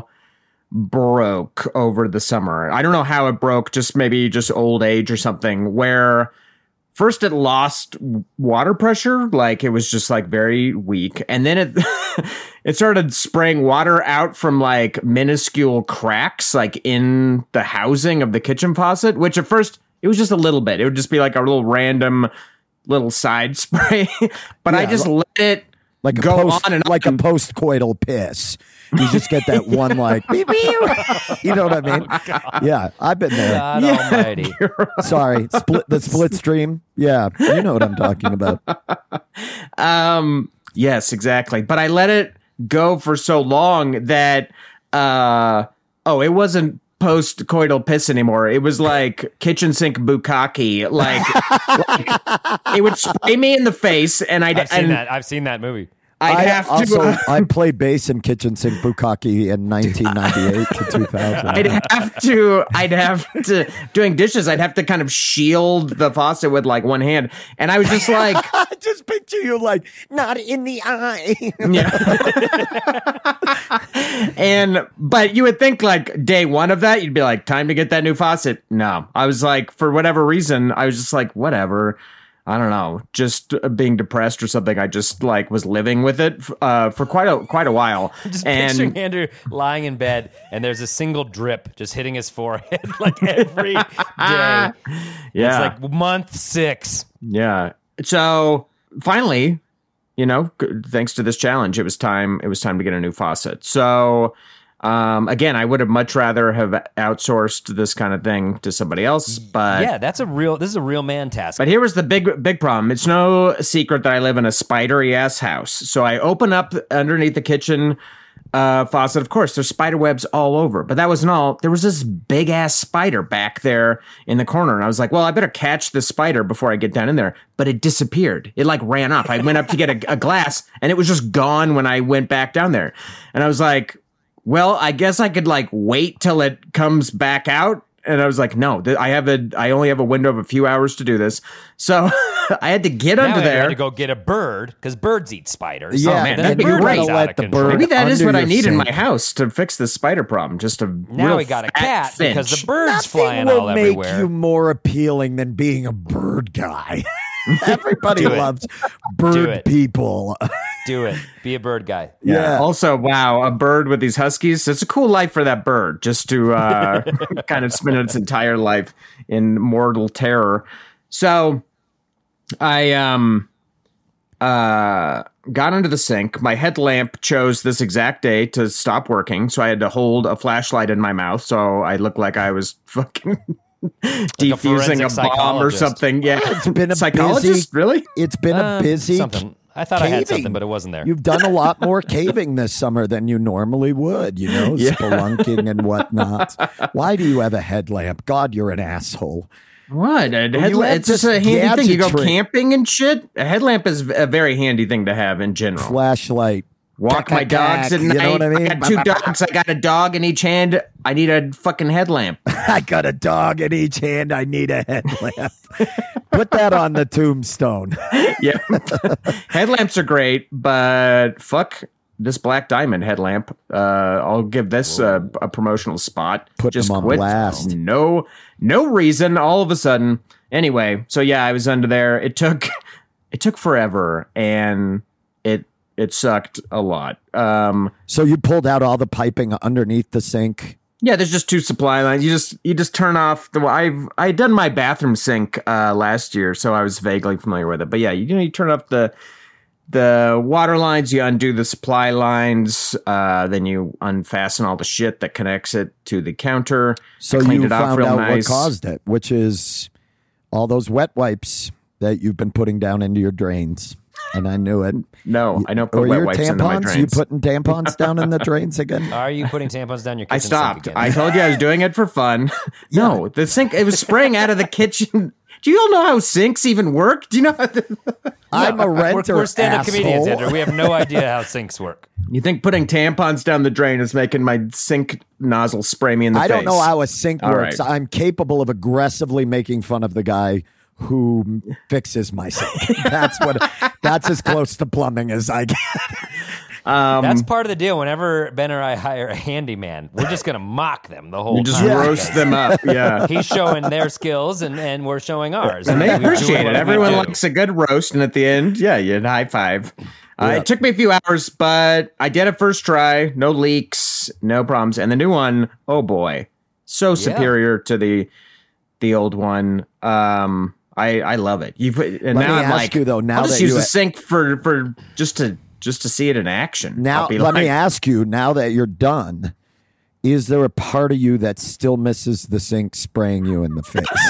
broke over the summer. I don't know how it broke, just maybe just old age or something, where first it lost water pressure, like it was just like very weak, and then it it started spraying water out from like minuscule cracks like in the housing of the kitchen faucet, which at first it was just a little bit. It would just be like a little random little side spray, but I Yeah, just let it like a go post, on and like on. a post-coital piss. You just get that one like, beep, beep. You know what I mean? Yeah, I've been there. God Almighty. Sorry, split the split stream. Yeah, you know what I'm talking about. Um, yes, exactly. But I let it go for so long that, uh, oh, it wasn't post-coital piss anymore. It was like kitchen sink bukkake. Like, like it would spray me in the face, and I'd I've seen and that. I've seen that movie. I'd I have also to. I played bass in kitchen sink bukkake in nineteen ninety-eight to two thousand. I'd have to, I'd have to, doing dishes, I'd have to kind of shield the faucet with like one hand. And I was just like, I just picture you like, not in the eye. yeah. And, but you would think like day one of that, you'd be like, time to get that new faucet. No, I was like, for whatever reason, I was just like, whatever. I don't know, just being depressed or something. I just like was living with it uh, for quite a quite a while. Just and picturing Andrew lying in bed and there's a single drip just hitting his forehead like every day. yeah, It's like month six. yeah. So finally, you know, g- thanks to this challenge, it was time. It was time to get a new faucet. So. Um, again, I would have much rather have outsourced this kind of thing to somebody else, but Yeah, that's a real, this is a real man task. But here was the big, big problem. It's no secret that I live in a spidery ass house. So I open up underneath the kitchen uh, faucet. Of course, there's spider webs all over. But that wasn't all. There was this big ass spider back there in the corner. And I was like, well, I better catch this spider before I get down in there. But it disappeared. It like ran off. I went up to get a, a glass and it was just gone when I went back down there. And I was like, well, I guess I could like wait till it comes back out. And I was like, no, th- I have a, I only have a window of a few hours to do this. So I had to get now under Andrew there. had to go get a bird because birds eat spiders. Yeah, Oh, man, and that then you bird gotta is out let of the control. bird- Maybe that is under what I your need in my sink. house to fix the spider problem. Just a Now real we got a fat cat because finch. the bird's Nothing flying will all make everywhere. you more appealing than being a bird guy. Everybody Do it. loves Do bird it. people. Do it. Be a bird guy. Yeah. Also, wow, a bird with these huskies. It's a cool life for that bird just to uh, kind of spend its entire life in mortal terror. So I um uh got under the sink. My headlamp chose this exact day to stop working, so I had to hold a flashlight in my mouth so I looked like I was fucking defusing forensic a bomb or psychologist. something. Yeah, It's been a psychologist, busy- really? It's been a Uh, busy something. I thought I had caving. something, but it wasn't there. You've done a lot more caving this summer than you normally would, you know, Yeah. spelunking and whatnot. Why do you have a headlamp? God, you're an asshole. What? A you headlamp, have it's just this a handy thing. You go gadgetry. camping and shit. A headlamp is a very handy thing to have in general. Flashlight. Walk my dogs at You night. know what I mean? got two dogs. I got a dog in each hand. I need a fucking headlamp. I got a dog in each hand. I need a headlamp. Put that on the tombstone. Yeah. Headlamps are great, but fuck this Black Diamond headlamp. Uh, I'll give this uh, a promotional spot. Put Just them on quit. blast. No, no reason. All of a sudden. Anyway, so yeah, I was under there. It took, it took forever, and it it sucked a lot. Um, So you pulled out all the piping underneath the sink. Yeah, there's just two supply lines. You just you just turn off the. I've I had done my bathroom sink uh, last year, so I was vaguely familiar with it. But yeah, you, you know, you turn off the the water lines, you undo the supply lines, uh, then you unfasten all the shit that connects it to the counter. So cleaned you it up found real out nice. what caused it, which is all those wet wipes that you've been putting down into your drains. And I knew it. No, I don't put Or wet your wipes into my tampons? drains. You putting tampons down in the drains again? Are you putting tampons down your kitchen I sink stopped. again? I told you I was doing it for fun. No, the sink, it was spraying out of the kitchen. Do you all know how sinks even work? Do you know how the, I'm a we're, renter, we're stand-up comedians, asshole. Andrew. We have no idea how sinks work. you think putting tampons down the drain is making my sink nozzle spray me in the I face? don't know how a sink All works. right. I'm capable of aggressively making fun of the guy who fixes my sink. That's what. That's as close to plumbing as I get. Um, That's part of the deal. Whenever Ben or I hire a handyman, we're just going to mock them the whole You just time. roast them up. Yeah. He's showing their skills, and, and we're showing ours. And they We do appreciate what it. we Everyone do. likes a good roast, and at the end, yeah, you'd high five. Uh, Yeah. It took me a few hours, but I did it first try. No leaks, no problems. And the new one, oh boy, so superior to the the old one. Um, I I love it. You put and Let now me I'm ask like, you, though, now I'll just that use you- the sink for for just to just to see it in action. Now, I'll be let like, me ask you, now that you're done, is there a part of you that still misses the sink spraying you in the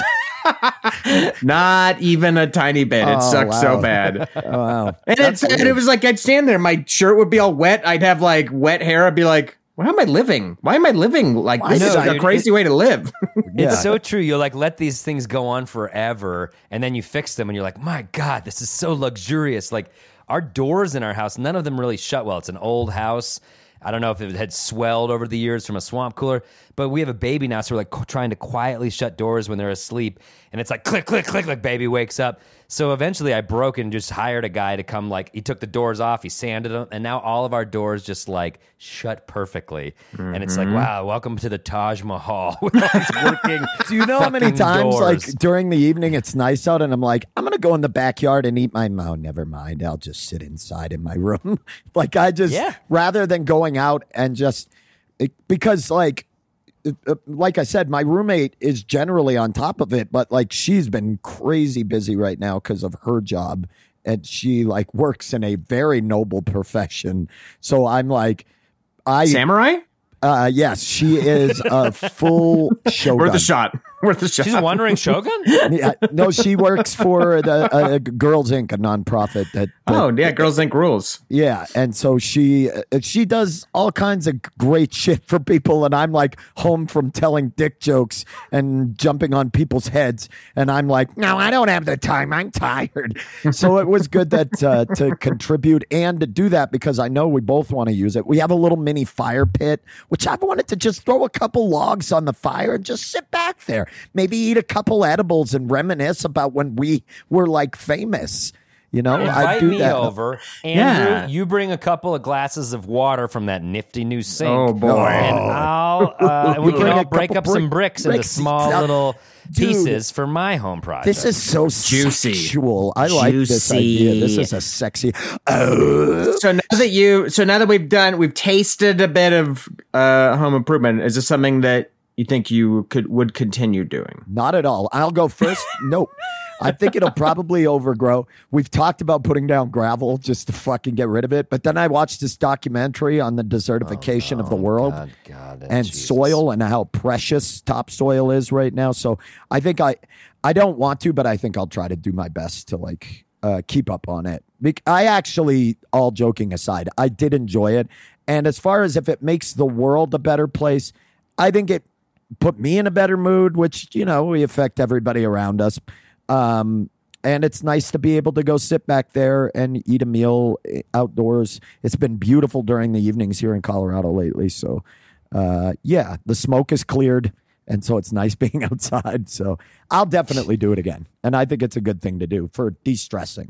face? Not even a tiny bit. It Oh, sucked wow. so bad. Oh, wow. And, That's it's, and weird. it was like I'd stand there, my shirt would be all wet. I'd have like wet hair. I'd be like, "Why am I living? Why am I living like Why this is not? a crazy way to live?" Yeah. It's so true. You'll like let these things go on forever, and then you fix them, and you're like, "My God, this is so luxurious!" Like our doors in our house, none of them really shut well. It's an old house. I don't know if it had swelled over the years from a swamp cooler, but we have a baby now, so we're like qu- trying to quietly shut doors when they're asleep, and it's like click, click, click, like baby wakes up. So eventually I broke and just hired a guy to come, like, he took the doors off, he sanded them, and now all of our doors just, like, shut perfectly. Mm-hmm. And it's like, wow, welcome to the Taj Mahal with all these working Do you know how many fucking times, doors. like during the evening, it's nice out, and I'm like, I'm gonna go in the backyard and eat my. Oh, never mind. I'll just sit inside in my room. Like I just Yeah. rather than going out and just it, because like. uh, Like I said, my roommate is generally on top of it, but like she's been crazy busy right now because of her job, and she like works in a very noble profession. So I'm like, I Samurai? uh yes, she is a full shogun. Worth a shot. Worth a shot. She's wondering Shogun? Yeah, no, she works for the uh, Girls Incorporated, a nonprofit that, that Oh, yeah, Girls Inc rules. yeah, and so she uh, she does all kinds of great shit for people, and I'm like home from telling dick jokes and jumping on people's heads, and I'm like, no, I don't have the time. I'm tired. So it was good that uh, to contribute and to do that because I know we both want to use it. We have a little mini fire pit, which I've wanted to just throw a couple logs on the fire and just sit back there, maybe eat a couple edibles and reminisce about when we were like famous. You know, I Invite do me that. over. Andrew, Yeah. you bring a couple of glasses of water from that nifty new sink. Oh, boy. And I'll uh, and we You can bring all a break couple up some brick- bricks into bricks. small Dude. little pieces for my home project. This is so Juicy. sexual. I like this Juicy. idea. This is a sexy. Oh. So now that you, so now that we've done, we've tasted a bit of uh, home improvement. Is this something that you think you could would continue doing? Not at all. I'll go first. Nope. I think it'll probably overgrow. We've talked about putting down gravel just to fucking get rid of it. But then I watched this documentary on the desertification of the world God, God, and Jesus. soil and how precious topsoil is right now. So I think I, I don't want to, but I think I'll try to do my best to like uh, keep up on it. Bec- I actually, all joking aside, I did enjoy it. And as far as if it makes the world a better place, I think it put me in a better mood, which, you know, we affect everybody around us. Um, and it's nice to be able to go sit back there and eat a meal outdoors. It's been beautiful during the evenings here in Colorado lately. So, uh, yeah, the smoke is cleared. And so it's nice being outside. So I'll definitely do it again. And I think it's a good thing to do for de-stressing.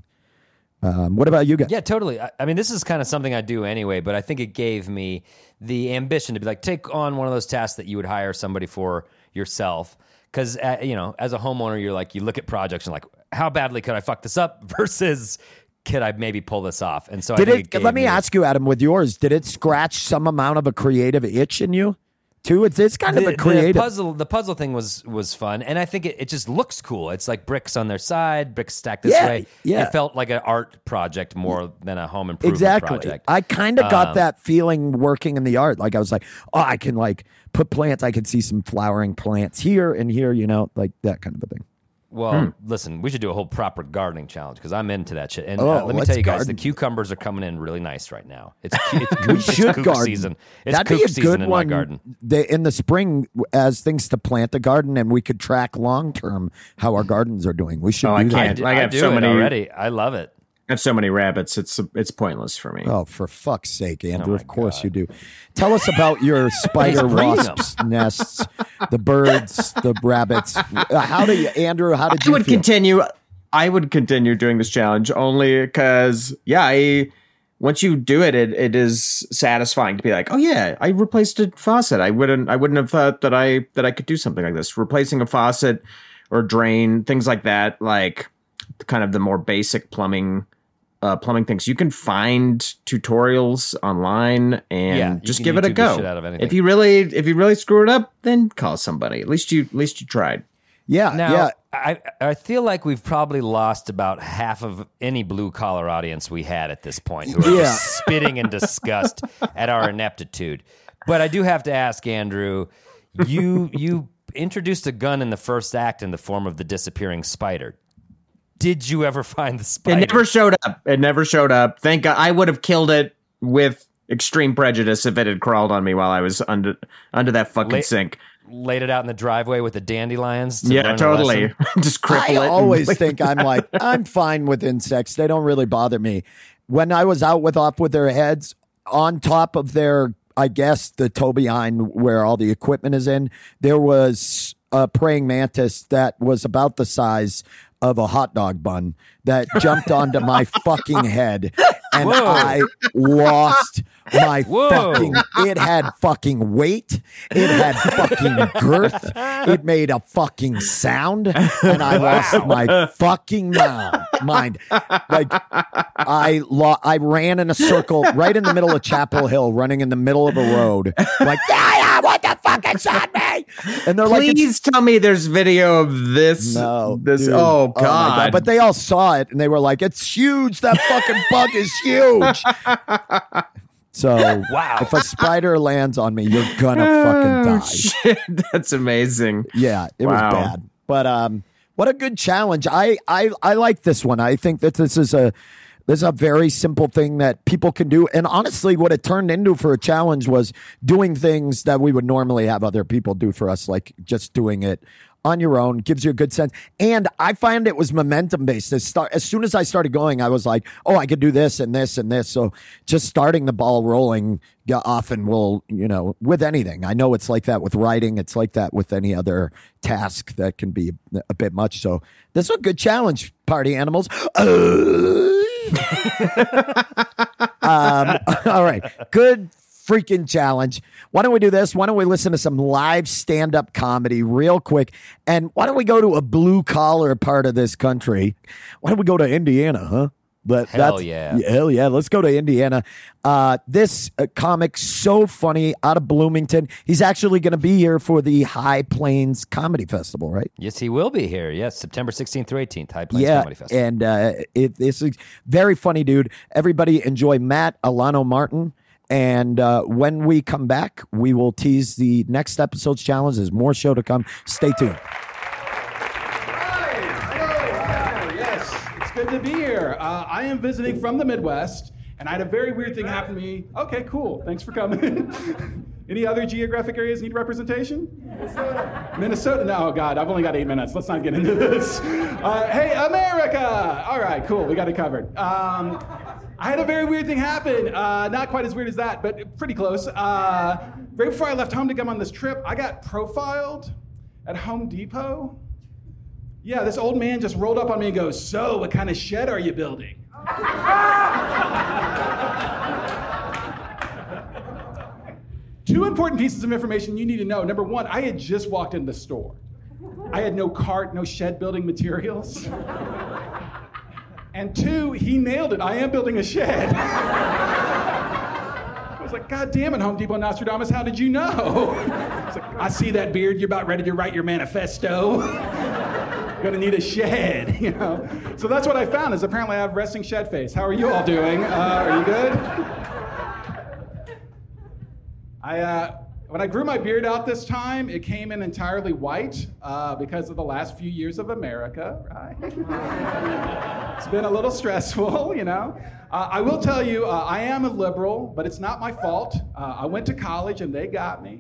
Um, what about you guys? Yeah, totally. I, I mean, this is kind of something I do anyway, but I think it gave me the ambition to be like, take on one of those tasks that you would hire somebody for yourself. Because, uh, you know, as a homeowner, you're like, you look at projects and like, how badly could I fuck this up versus could I maybe pull this off? And so Did I think it, it gave let me ask you, Adam, with yours, did it scratch some amount of a creative itch in you? Too? It's, it's kind the, of a creative. the puzzle. The puzzle thing was was fun, and I think it, it just looks cool. It's like bricks on their side, bricks stacked this Yeah, way. yeah. It felt like an art project more than a home improvement Exactly. project. I kind of got Um, that feeling working in the art. Like I was like, oh, I can like put plants. I can see some flowering plants here and here, you know, like that kind of a thing. Well, listen, we should do a whole proper gardening challenge because I'm into that shit. And Oh, uh, let me let's tell you guys, garden. the cucumbers are coming in really nice right now. It's, it's, We it's should kook garden. season. It's That'd kook be a season good in one. my garden. The, in the spring, as things to plant the garden, and we could track long term how our gardens are doing. We should Oh, do I that. can't. do, Like, I I have do so it many- already. I love it. I have so many rabbits. It's it's pointless for me. Oh, for fuck's sake, Andrew! my of course God. you do. Tell us about your spider breeding wasps nests, the birds, the rabbits. Uh, How do you, Andrew? How did I you would feel? continue. I would continue doing this challenge only because, yeah, I once you do it, it it is satisfying to be like, oh yeah, I replaced a faucet. I wouldn't I wouldn't have thought that I that I could do something like this. Replacing a faucet or drain, things like that, like kind of the more basic plumbing uh, plumbing things. You can find tutorials online and Yeah, you just can give it a YouTube the go. shit out of anything. If you really if you really screw it up, then call somebody. At least you at least you tried. Yeah, Now, yeah. I, I feel like we've probably lost about half of any blue collar audience we had at this point who are Yeah. just spitting in disgust at our ineptitude. But I do have to ask, Andrew, you you introduced a gun in the first act in the form of the disappearing spider. Did you ever find the spider? It never showed up. It never showed up. Thank God. I would have killed it with extreme prejudice if it had crawled on me while I was under under that fucking La- sink. Laid it out in the driveway with the dandelions? To Yeah, learn a totally. lesson? Just cripple I it. and- always think I'm like, I'm fine with insects. They don't really bother me. When I was out with Off With Their Heads, on top of their, I guess, the tow behind where all the equipment is in, there was a praying mantis that was about the size of a hot dog bun that jumped onto my fucking head. And Whoa. I lost my Whoa. fucking, it had fucking weight. It had fucking girth. It made a fucking sound. And I lost my fucking mind. mind. Like, I lo- I ran in a circle right in the middle of Chapel Hill, running in the middle of a road. Like, yeah, yeah, what the fuck is on me? And they're like, it's Please tell me there's video of this. no, This. dude. Oh, my God. But they all saw it and they were like, "It's huge. That fucking bug is huge." So, Wow. if a spider lands on me, you're gonna fucking Oh, die. shit. That's amazing. Yeah, it Wow. was bad. But um, what a good challenge. I I I like this one. I think that this is a this is a very simple thing that people can do. And honestly, what it turned into for a challenge was doing things that we would normally have other people do for us, like just doing it on your own. Gives you a good sense. And I find it was momentum based. As, start, as soon as I started going, I was like, oh, I could do this and this and this. So just starting the ball rolling yeah, often will, you know, with anything. I know it's like that with writing. It's like that with any other task that can be a bit much. So this is a good challenge, party animals. um, all right. Good freaking challenge. Why don't we do this? Why don't we listen to some live stand-up comedy real quick? And why don't we go to a blue-collar part of this country? Why don't we go to Indiana, huh? But Hell that's, yeah. Hell yeah. Let's go to Indiana. Uh, this uh, comic, so funny, out of Bloomington. He's actually going to be here for the High Plains Comedy Festival, right? Yes, he will be here. Yes, September sixteenth through eighteenth, High Plains Yeah, Comedy Festival. and uh, it, it's a very funny dude. Everybody enjoy Matt Alano Martin. And uh, when we come back, we will tease the next episode's challenge. There's more show to come. Stay tuned. Yes, it's good to be here. Uh, I am visiting from the Midwest, and I had a very weird thing happen to me. Okay, cool. Thanks for coming. Any other geographic areas need representation? Minnesota. Minnesota? No, God, I've only got eight minutes. Let's not get into this. Uh, hey, America! All right, cool. We got it covered. Um, I had a very weird thing happen. Uh, not quite as weird as that, but pretty close. Uh, right before I left home to come on this trip, I got profiled at Home Depot. Yeah, this old man just rolled up on me and goes, "So, what kind of shed are you building?" Two important pieces of information you need to know. Number one, I had just walked in the store. I had no cart, no shed building materials. And two, he nailed it. I am building a shed. I was like, God damn it, Home Depot Nostradamus, how did you know? I was like, I see that beard. You're about ready to write your manifesto. Gonna need a shed, you know? So that's what I found, is apparently I have resting shed face. How are you all doing? Uh, are you good? I, uh, when I grew my beard out this time, it came in entirely white uh, because of the last few years of America, right? It's been a little stressful, you know? Uh, I will tell you, uh, I am a liberal, but it's not my fault. Uh, I went to college and they got me.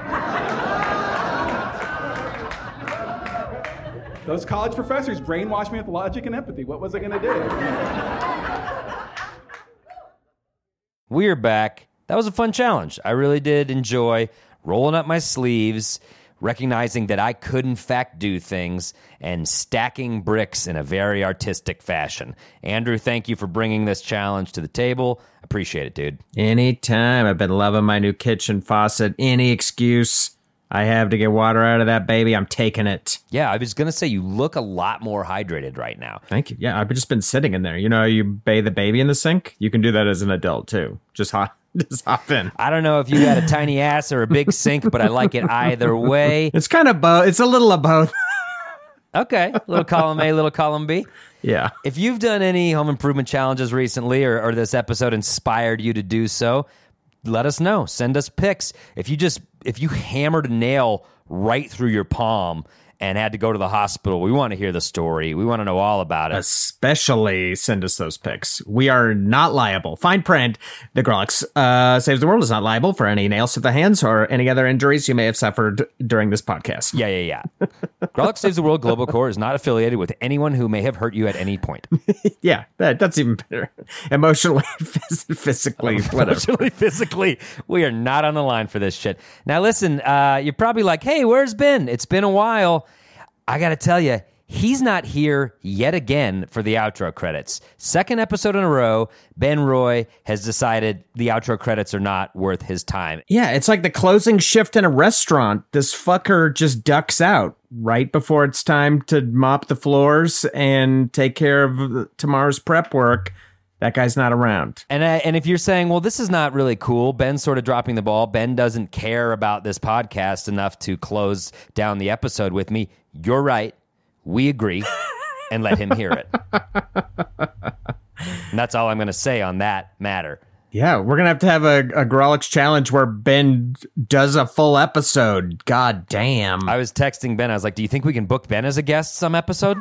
Those college professors brainwashed me with logic and empathy. What was I gonna do? We're back. That was a fun challenge. I really did enjoy rolling up my sleeves, recognizing that I could in fact do things, and stacking bricks in a very artistic fashion. Andrew, thank you for bringing this challenge to the table. Appreciate it, dude. Anytime. I've been loving my new kitchen faucet. Any excuse I have to get water out of that baby, I'm taking it. Yeah, I was going to say, you look a lot more hydrated right now. Thank you. Yeah, I've just been sitting in there. You know, you bathe the baby in the sink. You can do that as an adult, too. Just hop, just hop in. I don't know if you got a tiny ass or a big sink, but I like it either way. It's kind of both. It's a little of both. Okay, little column A, little column B. Yeah. If you've done any home improvement challenges recently, or, or this episode inspired you to do so, let us know. Send us pics. If you just if you hammered a nail right through your palm and had to go to the hospital, we want to hear the story. We want to know all about it. Especially send us those pics. We are not liable. Fine print. The Grolix uh, Saves the World is not liable for any nails to the hands or any other injuries you may have suffered during this podcast. Yeah, yeah, yeah. Grolix Saves the World Global Core is not affiliated with anyone who may have hurt you at any point. Yeah, that, that's even better. Emotionally, phys- physically, whatever. Emotionally, physically, we are not on the line for this shit. Now, listen, uh, you're probably like, hey, where's Ben? It's been a while. I got to tell you, he's not here yet again for the outro credits. Second episode in a row, Ben Roy has decided the outro credits are not worth his time. Yeah, it's like the closing shift in a restaurant. This fucker just ducks out right before it's time to mop the floors and take care of tomorrow's prep work. That guy's not around. And uh, and if you're saying, well, this is not really cool, Ben's sort of dropping the ball, Ben doesn't care about this podcast enough to close down the episode with me, you're right. We agree. And let him hear it. And that's all I'm going to say on that matter. Yeah, we're going to have to have a, a Grolix challenge where Ben does a full episode. God damn. I was texting Ben. I was like, do you think we can book Ben as a guest some episode?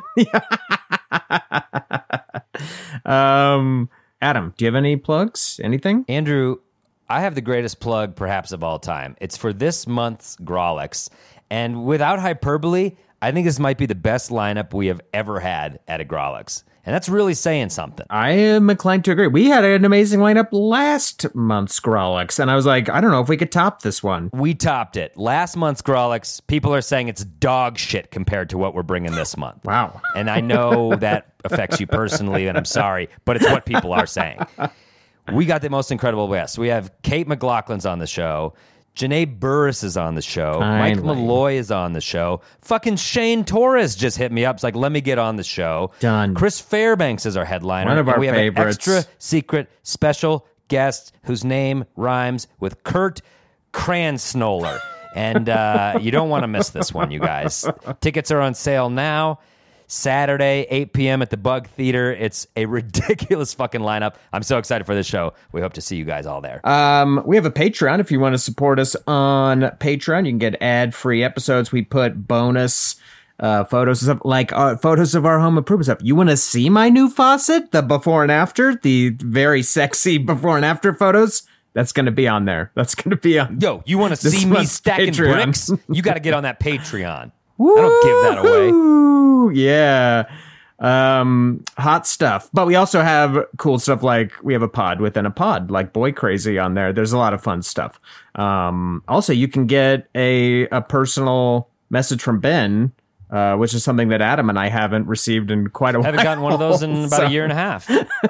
um, Adam, do you have any plugs? Anything? Andrew, I have the greatest plug perhaps of all time. It's for this month's Grolix. And without hyperbole, I think this might be the best lineup we have ever had at a Grolix. And that's really saying something. I am inclined to agree. We had an amazing lineup last month's Grolix, and I was like, I don't know if we could top this one. We topped it. Last month's Grolix, people are saying it's dog shit compared to what we're bringing this month. Wow. And I know that affects you personally, and I'm sorry, but it's what people are saying. We got the most incredible guests. We have Kate McLaughlin's on the show. Janae Burris is on the show. Finally. Mike Malloy is on the show. Fucking Shane Torres just hit me up. It's like, let me get on the show. Done. Chris Fairbanks is our headliner. One of our and we have favorites. an extra secret special guest whose name rhymes with Kurt Kransnoller. And uh, you don't want to miss this one, you guys. Tickets are on sale now. Saturday, eight p.m. at the Bug Theater. It's a ridiculous fucking lineup. I'm so excited for this show. We hope to see you guys all there. Um, we have a Patreon. If you want to support us on Patreon, you can get ad-free episodes. We put bonus uh, photos of like uh, photos of our home improvement stuff. You want to see my new faucet, the before and after, the very sexy before and after photos? That's going to be on there. That's going to be on. Yo, you want to this see me month's stacking Patreon. bricks? You got to get on that Patreon. I don't give that away. Woo! Yeah. Um, hot stuff. But we also have cool stuff like we have a pod within a pod, like Boy Crazy on there. There's a lot of fun stuff. Um, also, you can get a, a personal message from Ben, uh, which is something that Adam and I haven't received in quite a while. Haven't gotten one of those in about So- a year and a half.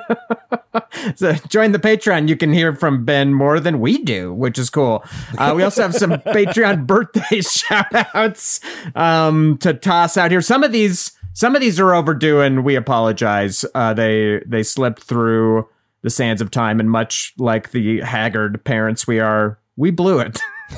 So join the Patreon. You can hear from Ben more than we do, which is cool. Uh, we also have some Patreon birthday shout outs um, to toss out here. Some of these, some of these are overdue, and we apologize. Uh, they they slipped through the sands of time, and much like the haggard parents we are, we blew it.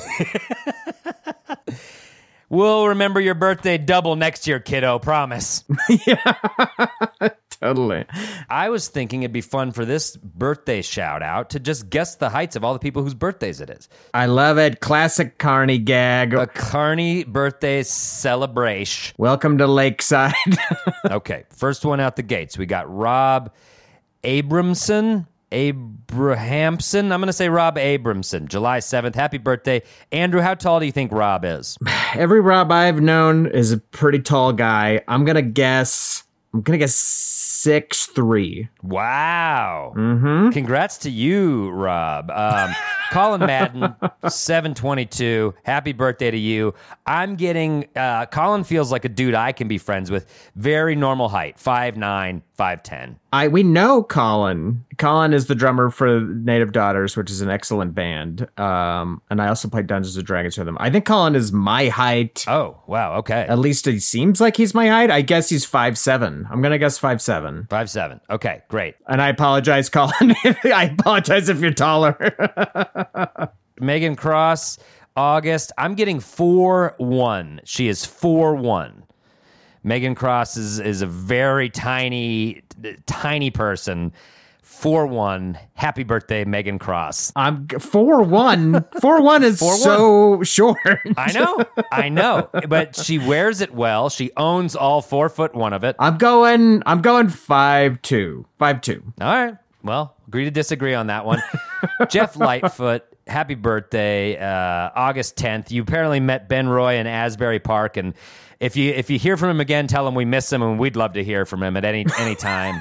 We'll remember your birthday double next year, kiddo. Promise. Totally. I was thinking it'd be fun for this birthday shout out to just guess the heights of all the people whose birthdays it is. I love it. Classic Carney gag. A Carney birthday celebration. Welcome to Lakeside. Okay, first one out the gates. We got Rob Abramson. Abrahamson. I'm going to say Rob Abramson. July seventh. Happy birthday. Andrew, how tall do you think Rob is? Every Rob I've known is a pretty tall guy. I'm going to guess, I'm going to guess six three. Wow. Mm-hmm. Congrats to you, Rob. Um, Colin Madden, seven twenty-two. Happy birthday to you. I'm getting, uh, Colin feels like a dude I can be friends with. Very normal height, five nine, five ten. I we know Colin. Colin is the drummer for Native Daughters, which is an excellent band. Um, and I also played Dungeons and Dragons with him. I think Colin is my height. Oh, wow. Okay. At least he seems like he's my height. I guess he's five seven. I'm going to guess five seven. five seven. Okay, great. And I apologize, Colin. I apologize if you're taller. Megan Cross, August. I'm getting four one. She is four one. Megan Cross is, is a very tiny, tiny person. four one. Happy birthday, Megan Cross. I'm four one. four one is four one. So short. I know. I know. But she wears it well. She owns all four foot one of it. I'm going, I'm going five two. five two. All right. Well, agree to disagree on that one. Jeff Lightfoot, happy birthday, uh, August tenth. You apparently met Ben Roy in Asbury Park, and if you if you hear from him again, tell him we miss him, and we'd love to hear from him at any any time.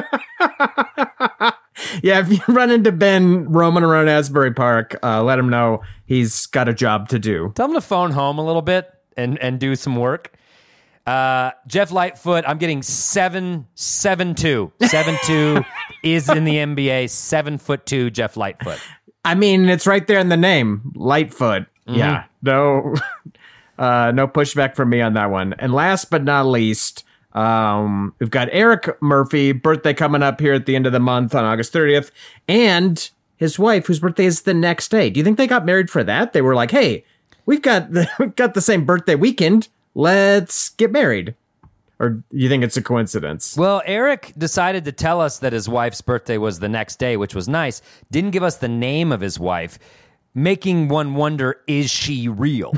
Yeah, if you run into Ben roaming around Asbury Park, uh, let him know he's got a job to do. Tell him to phone home a little bit and, and do some work. Uh, Jeff Lightfoot, I'm getting seven, seven, two. Seven, two is in the N B A. Seven foot two, Jeff Lightfoot. I mean, it's right there in the name, Lightfoot. Mm-hmm. Yeah, no, uh, no pushback from me on that one. And last but not least, um, we've got Eric Murphy, birthday coming up here at the end of the month on August thirtieth, and his wife, whose birthday is the next day. Do you think they got married for that? They were like, "Hey, we've got the, we've got the same birthday weekend. Let's get married." Or do you think it's a coincidence? Well, Eric decided to tell us that his wife's birthday was the next day, which was nice. Didn't give us the name of his wife, making one wonder, is she real?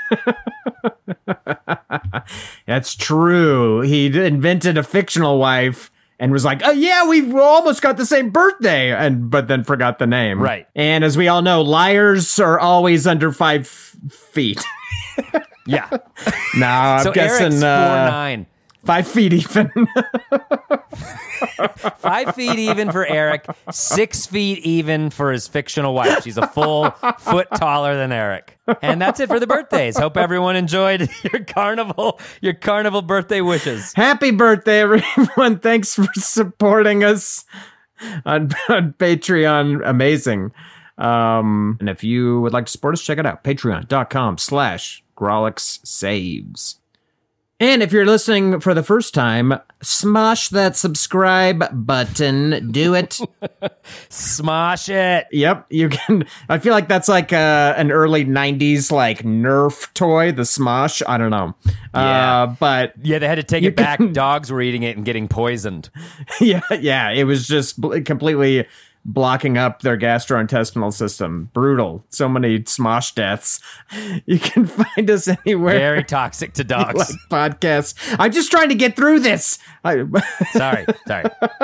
That's true. He invented a fictional wife and was like, "Oh yeah, we've almost got the same birthday," and but then forgot the name. Right. And as we all know, liars are always under five f- feet. Yeah. No, I'm so guessing Eric's uh, four nine. Five feet even. Five feet even for Eric. Six feet even for his fictional wife. She's a full foot taller than Eric. And that's it for the birthdays. Hope everyone enjoyed your carnival, your carnival birthday wishes. Happy birthday, everyone. Thanks for supporting us on, on Patreon. Amazing. Um, and if you would like to support us, check it out. Patreon.com slash Grawlix Saves. And if you're listening for the first time, smash that subscribe button. Do it. Smash it. Yep, you can. I feel like that's like uh, an early nineties like Nerf toy, the Smosh. I don't know. Yeah. Uh, but Yeah, they had to take You it back. can- Dogs were eating it and getting poisoned. yeah, yeah, it was just bl- completely blocking up their gastrointestinal system. Brutal. So many Smosh deaths. You can find us anywhere. Very toxic to dogs. Like podcasts. I'm just trying to get through this. I, Sorry, sorry.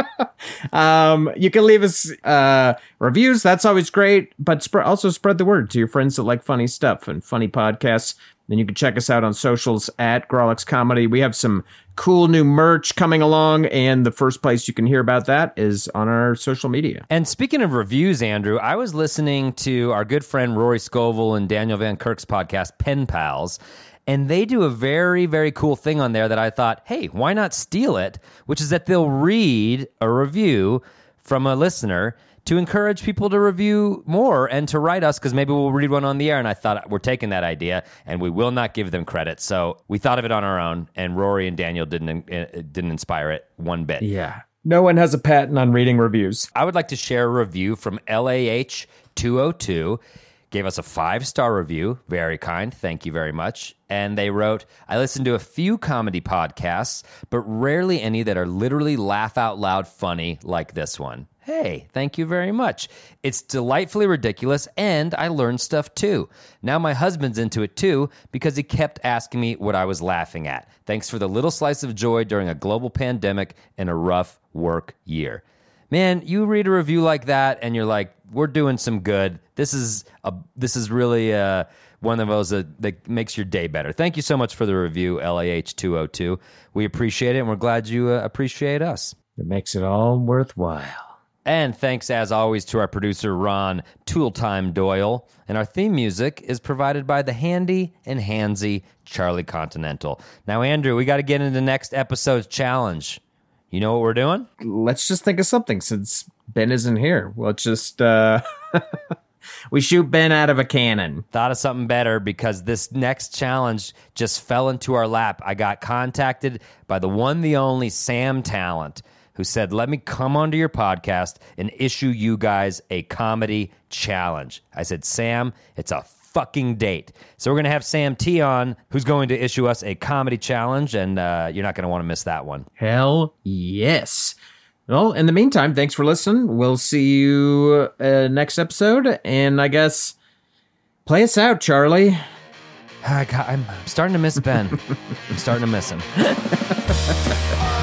um, you can leave us uh, reviews. That's always great. But sp- also spread the word to your friends that like funny stuff and funny podcasts. Then you can check us out on socials at Grawlix Comedy. We have some cool new merch coming along, and the first place you can hear about that is on our social media. And speaking of reviews, Andrew, I was listening to our good friend Rory Scovel and Daniel Van Kirk's podcast, Pen Pals, and they do a very, very cool thing on there that I thought, hey, why not steal it? Which is that they'll read a review from a listener to encourage people to review more and to write us, because maybe we'll read one on the air. And I thought, we're taking that idea, and we will not give them credit. So we thought of it on our own, and Rory and Daniel didn't uh, didn't inspire it one bit. Yeah. No one has a patent on reading reviews. I would like to share a review from L A H two oh two. Gave us a five-star review. Very kind. Thank you very much. And they wrote, I listen to a few comedy podcasts, but rarely any that are literally laugh out loud funny like this one. Hey, thank you very much. It's delightfully ridiculous, and I learned stuff too. Now my husband's into it too because he kept asking me what I was laughing at. Thanks for the little slice of joy during a global pandemic and a rough work year. Man, you read a review like that and you're like, we're doing some good. This is a this is really uh, one of those that, that makes your day better. Thank you so much for the review, L A H two oh two. We appreciate it, and we're glad you uh, appreciate us. It makes it all worthwhile. And thanks, as always, to our producer, Ron Tooltime Doyle. And our theme music is provided by the handy and handsy Charlie Continental. Now, Andrew, we got to get into next episode's challenge. You know what we're doing? Let's just think of something since Ben isn't here. We'll just, uh, we shoot Ben out of a cannon. Thought of something better because this next challenge just fell into our lap. I got contacted by the one, the only Sam Talent, who said, let me come onto your podcast and issue you guys a comedy challenge. I said, Sam, it's a fucking date. So we're going to have Sam T on, who's going to issue us a comedy challenge, and uh, you're not going to want to miss that one. Hell yes. Well, in the meantime, thanks for listening. We'll see you uh, next episode. And I guess play us out, Charlie. I got, I'm starting to miss Ben. I'm starting to miss him.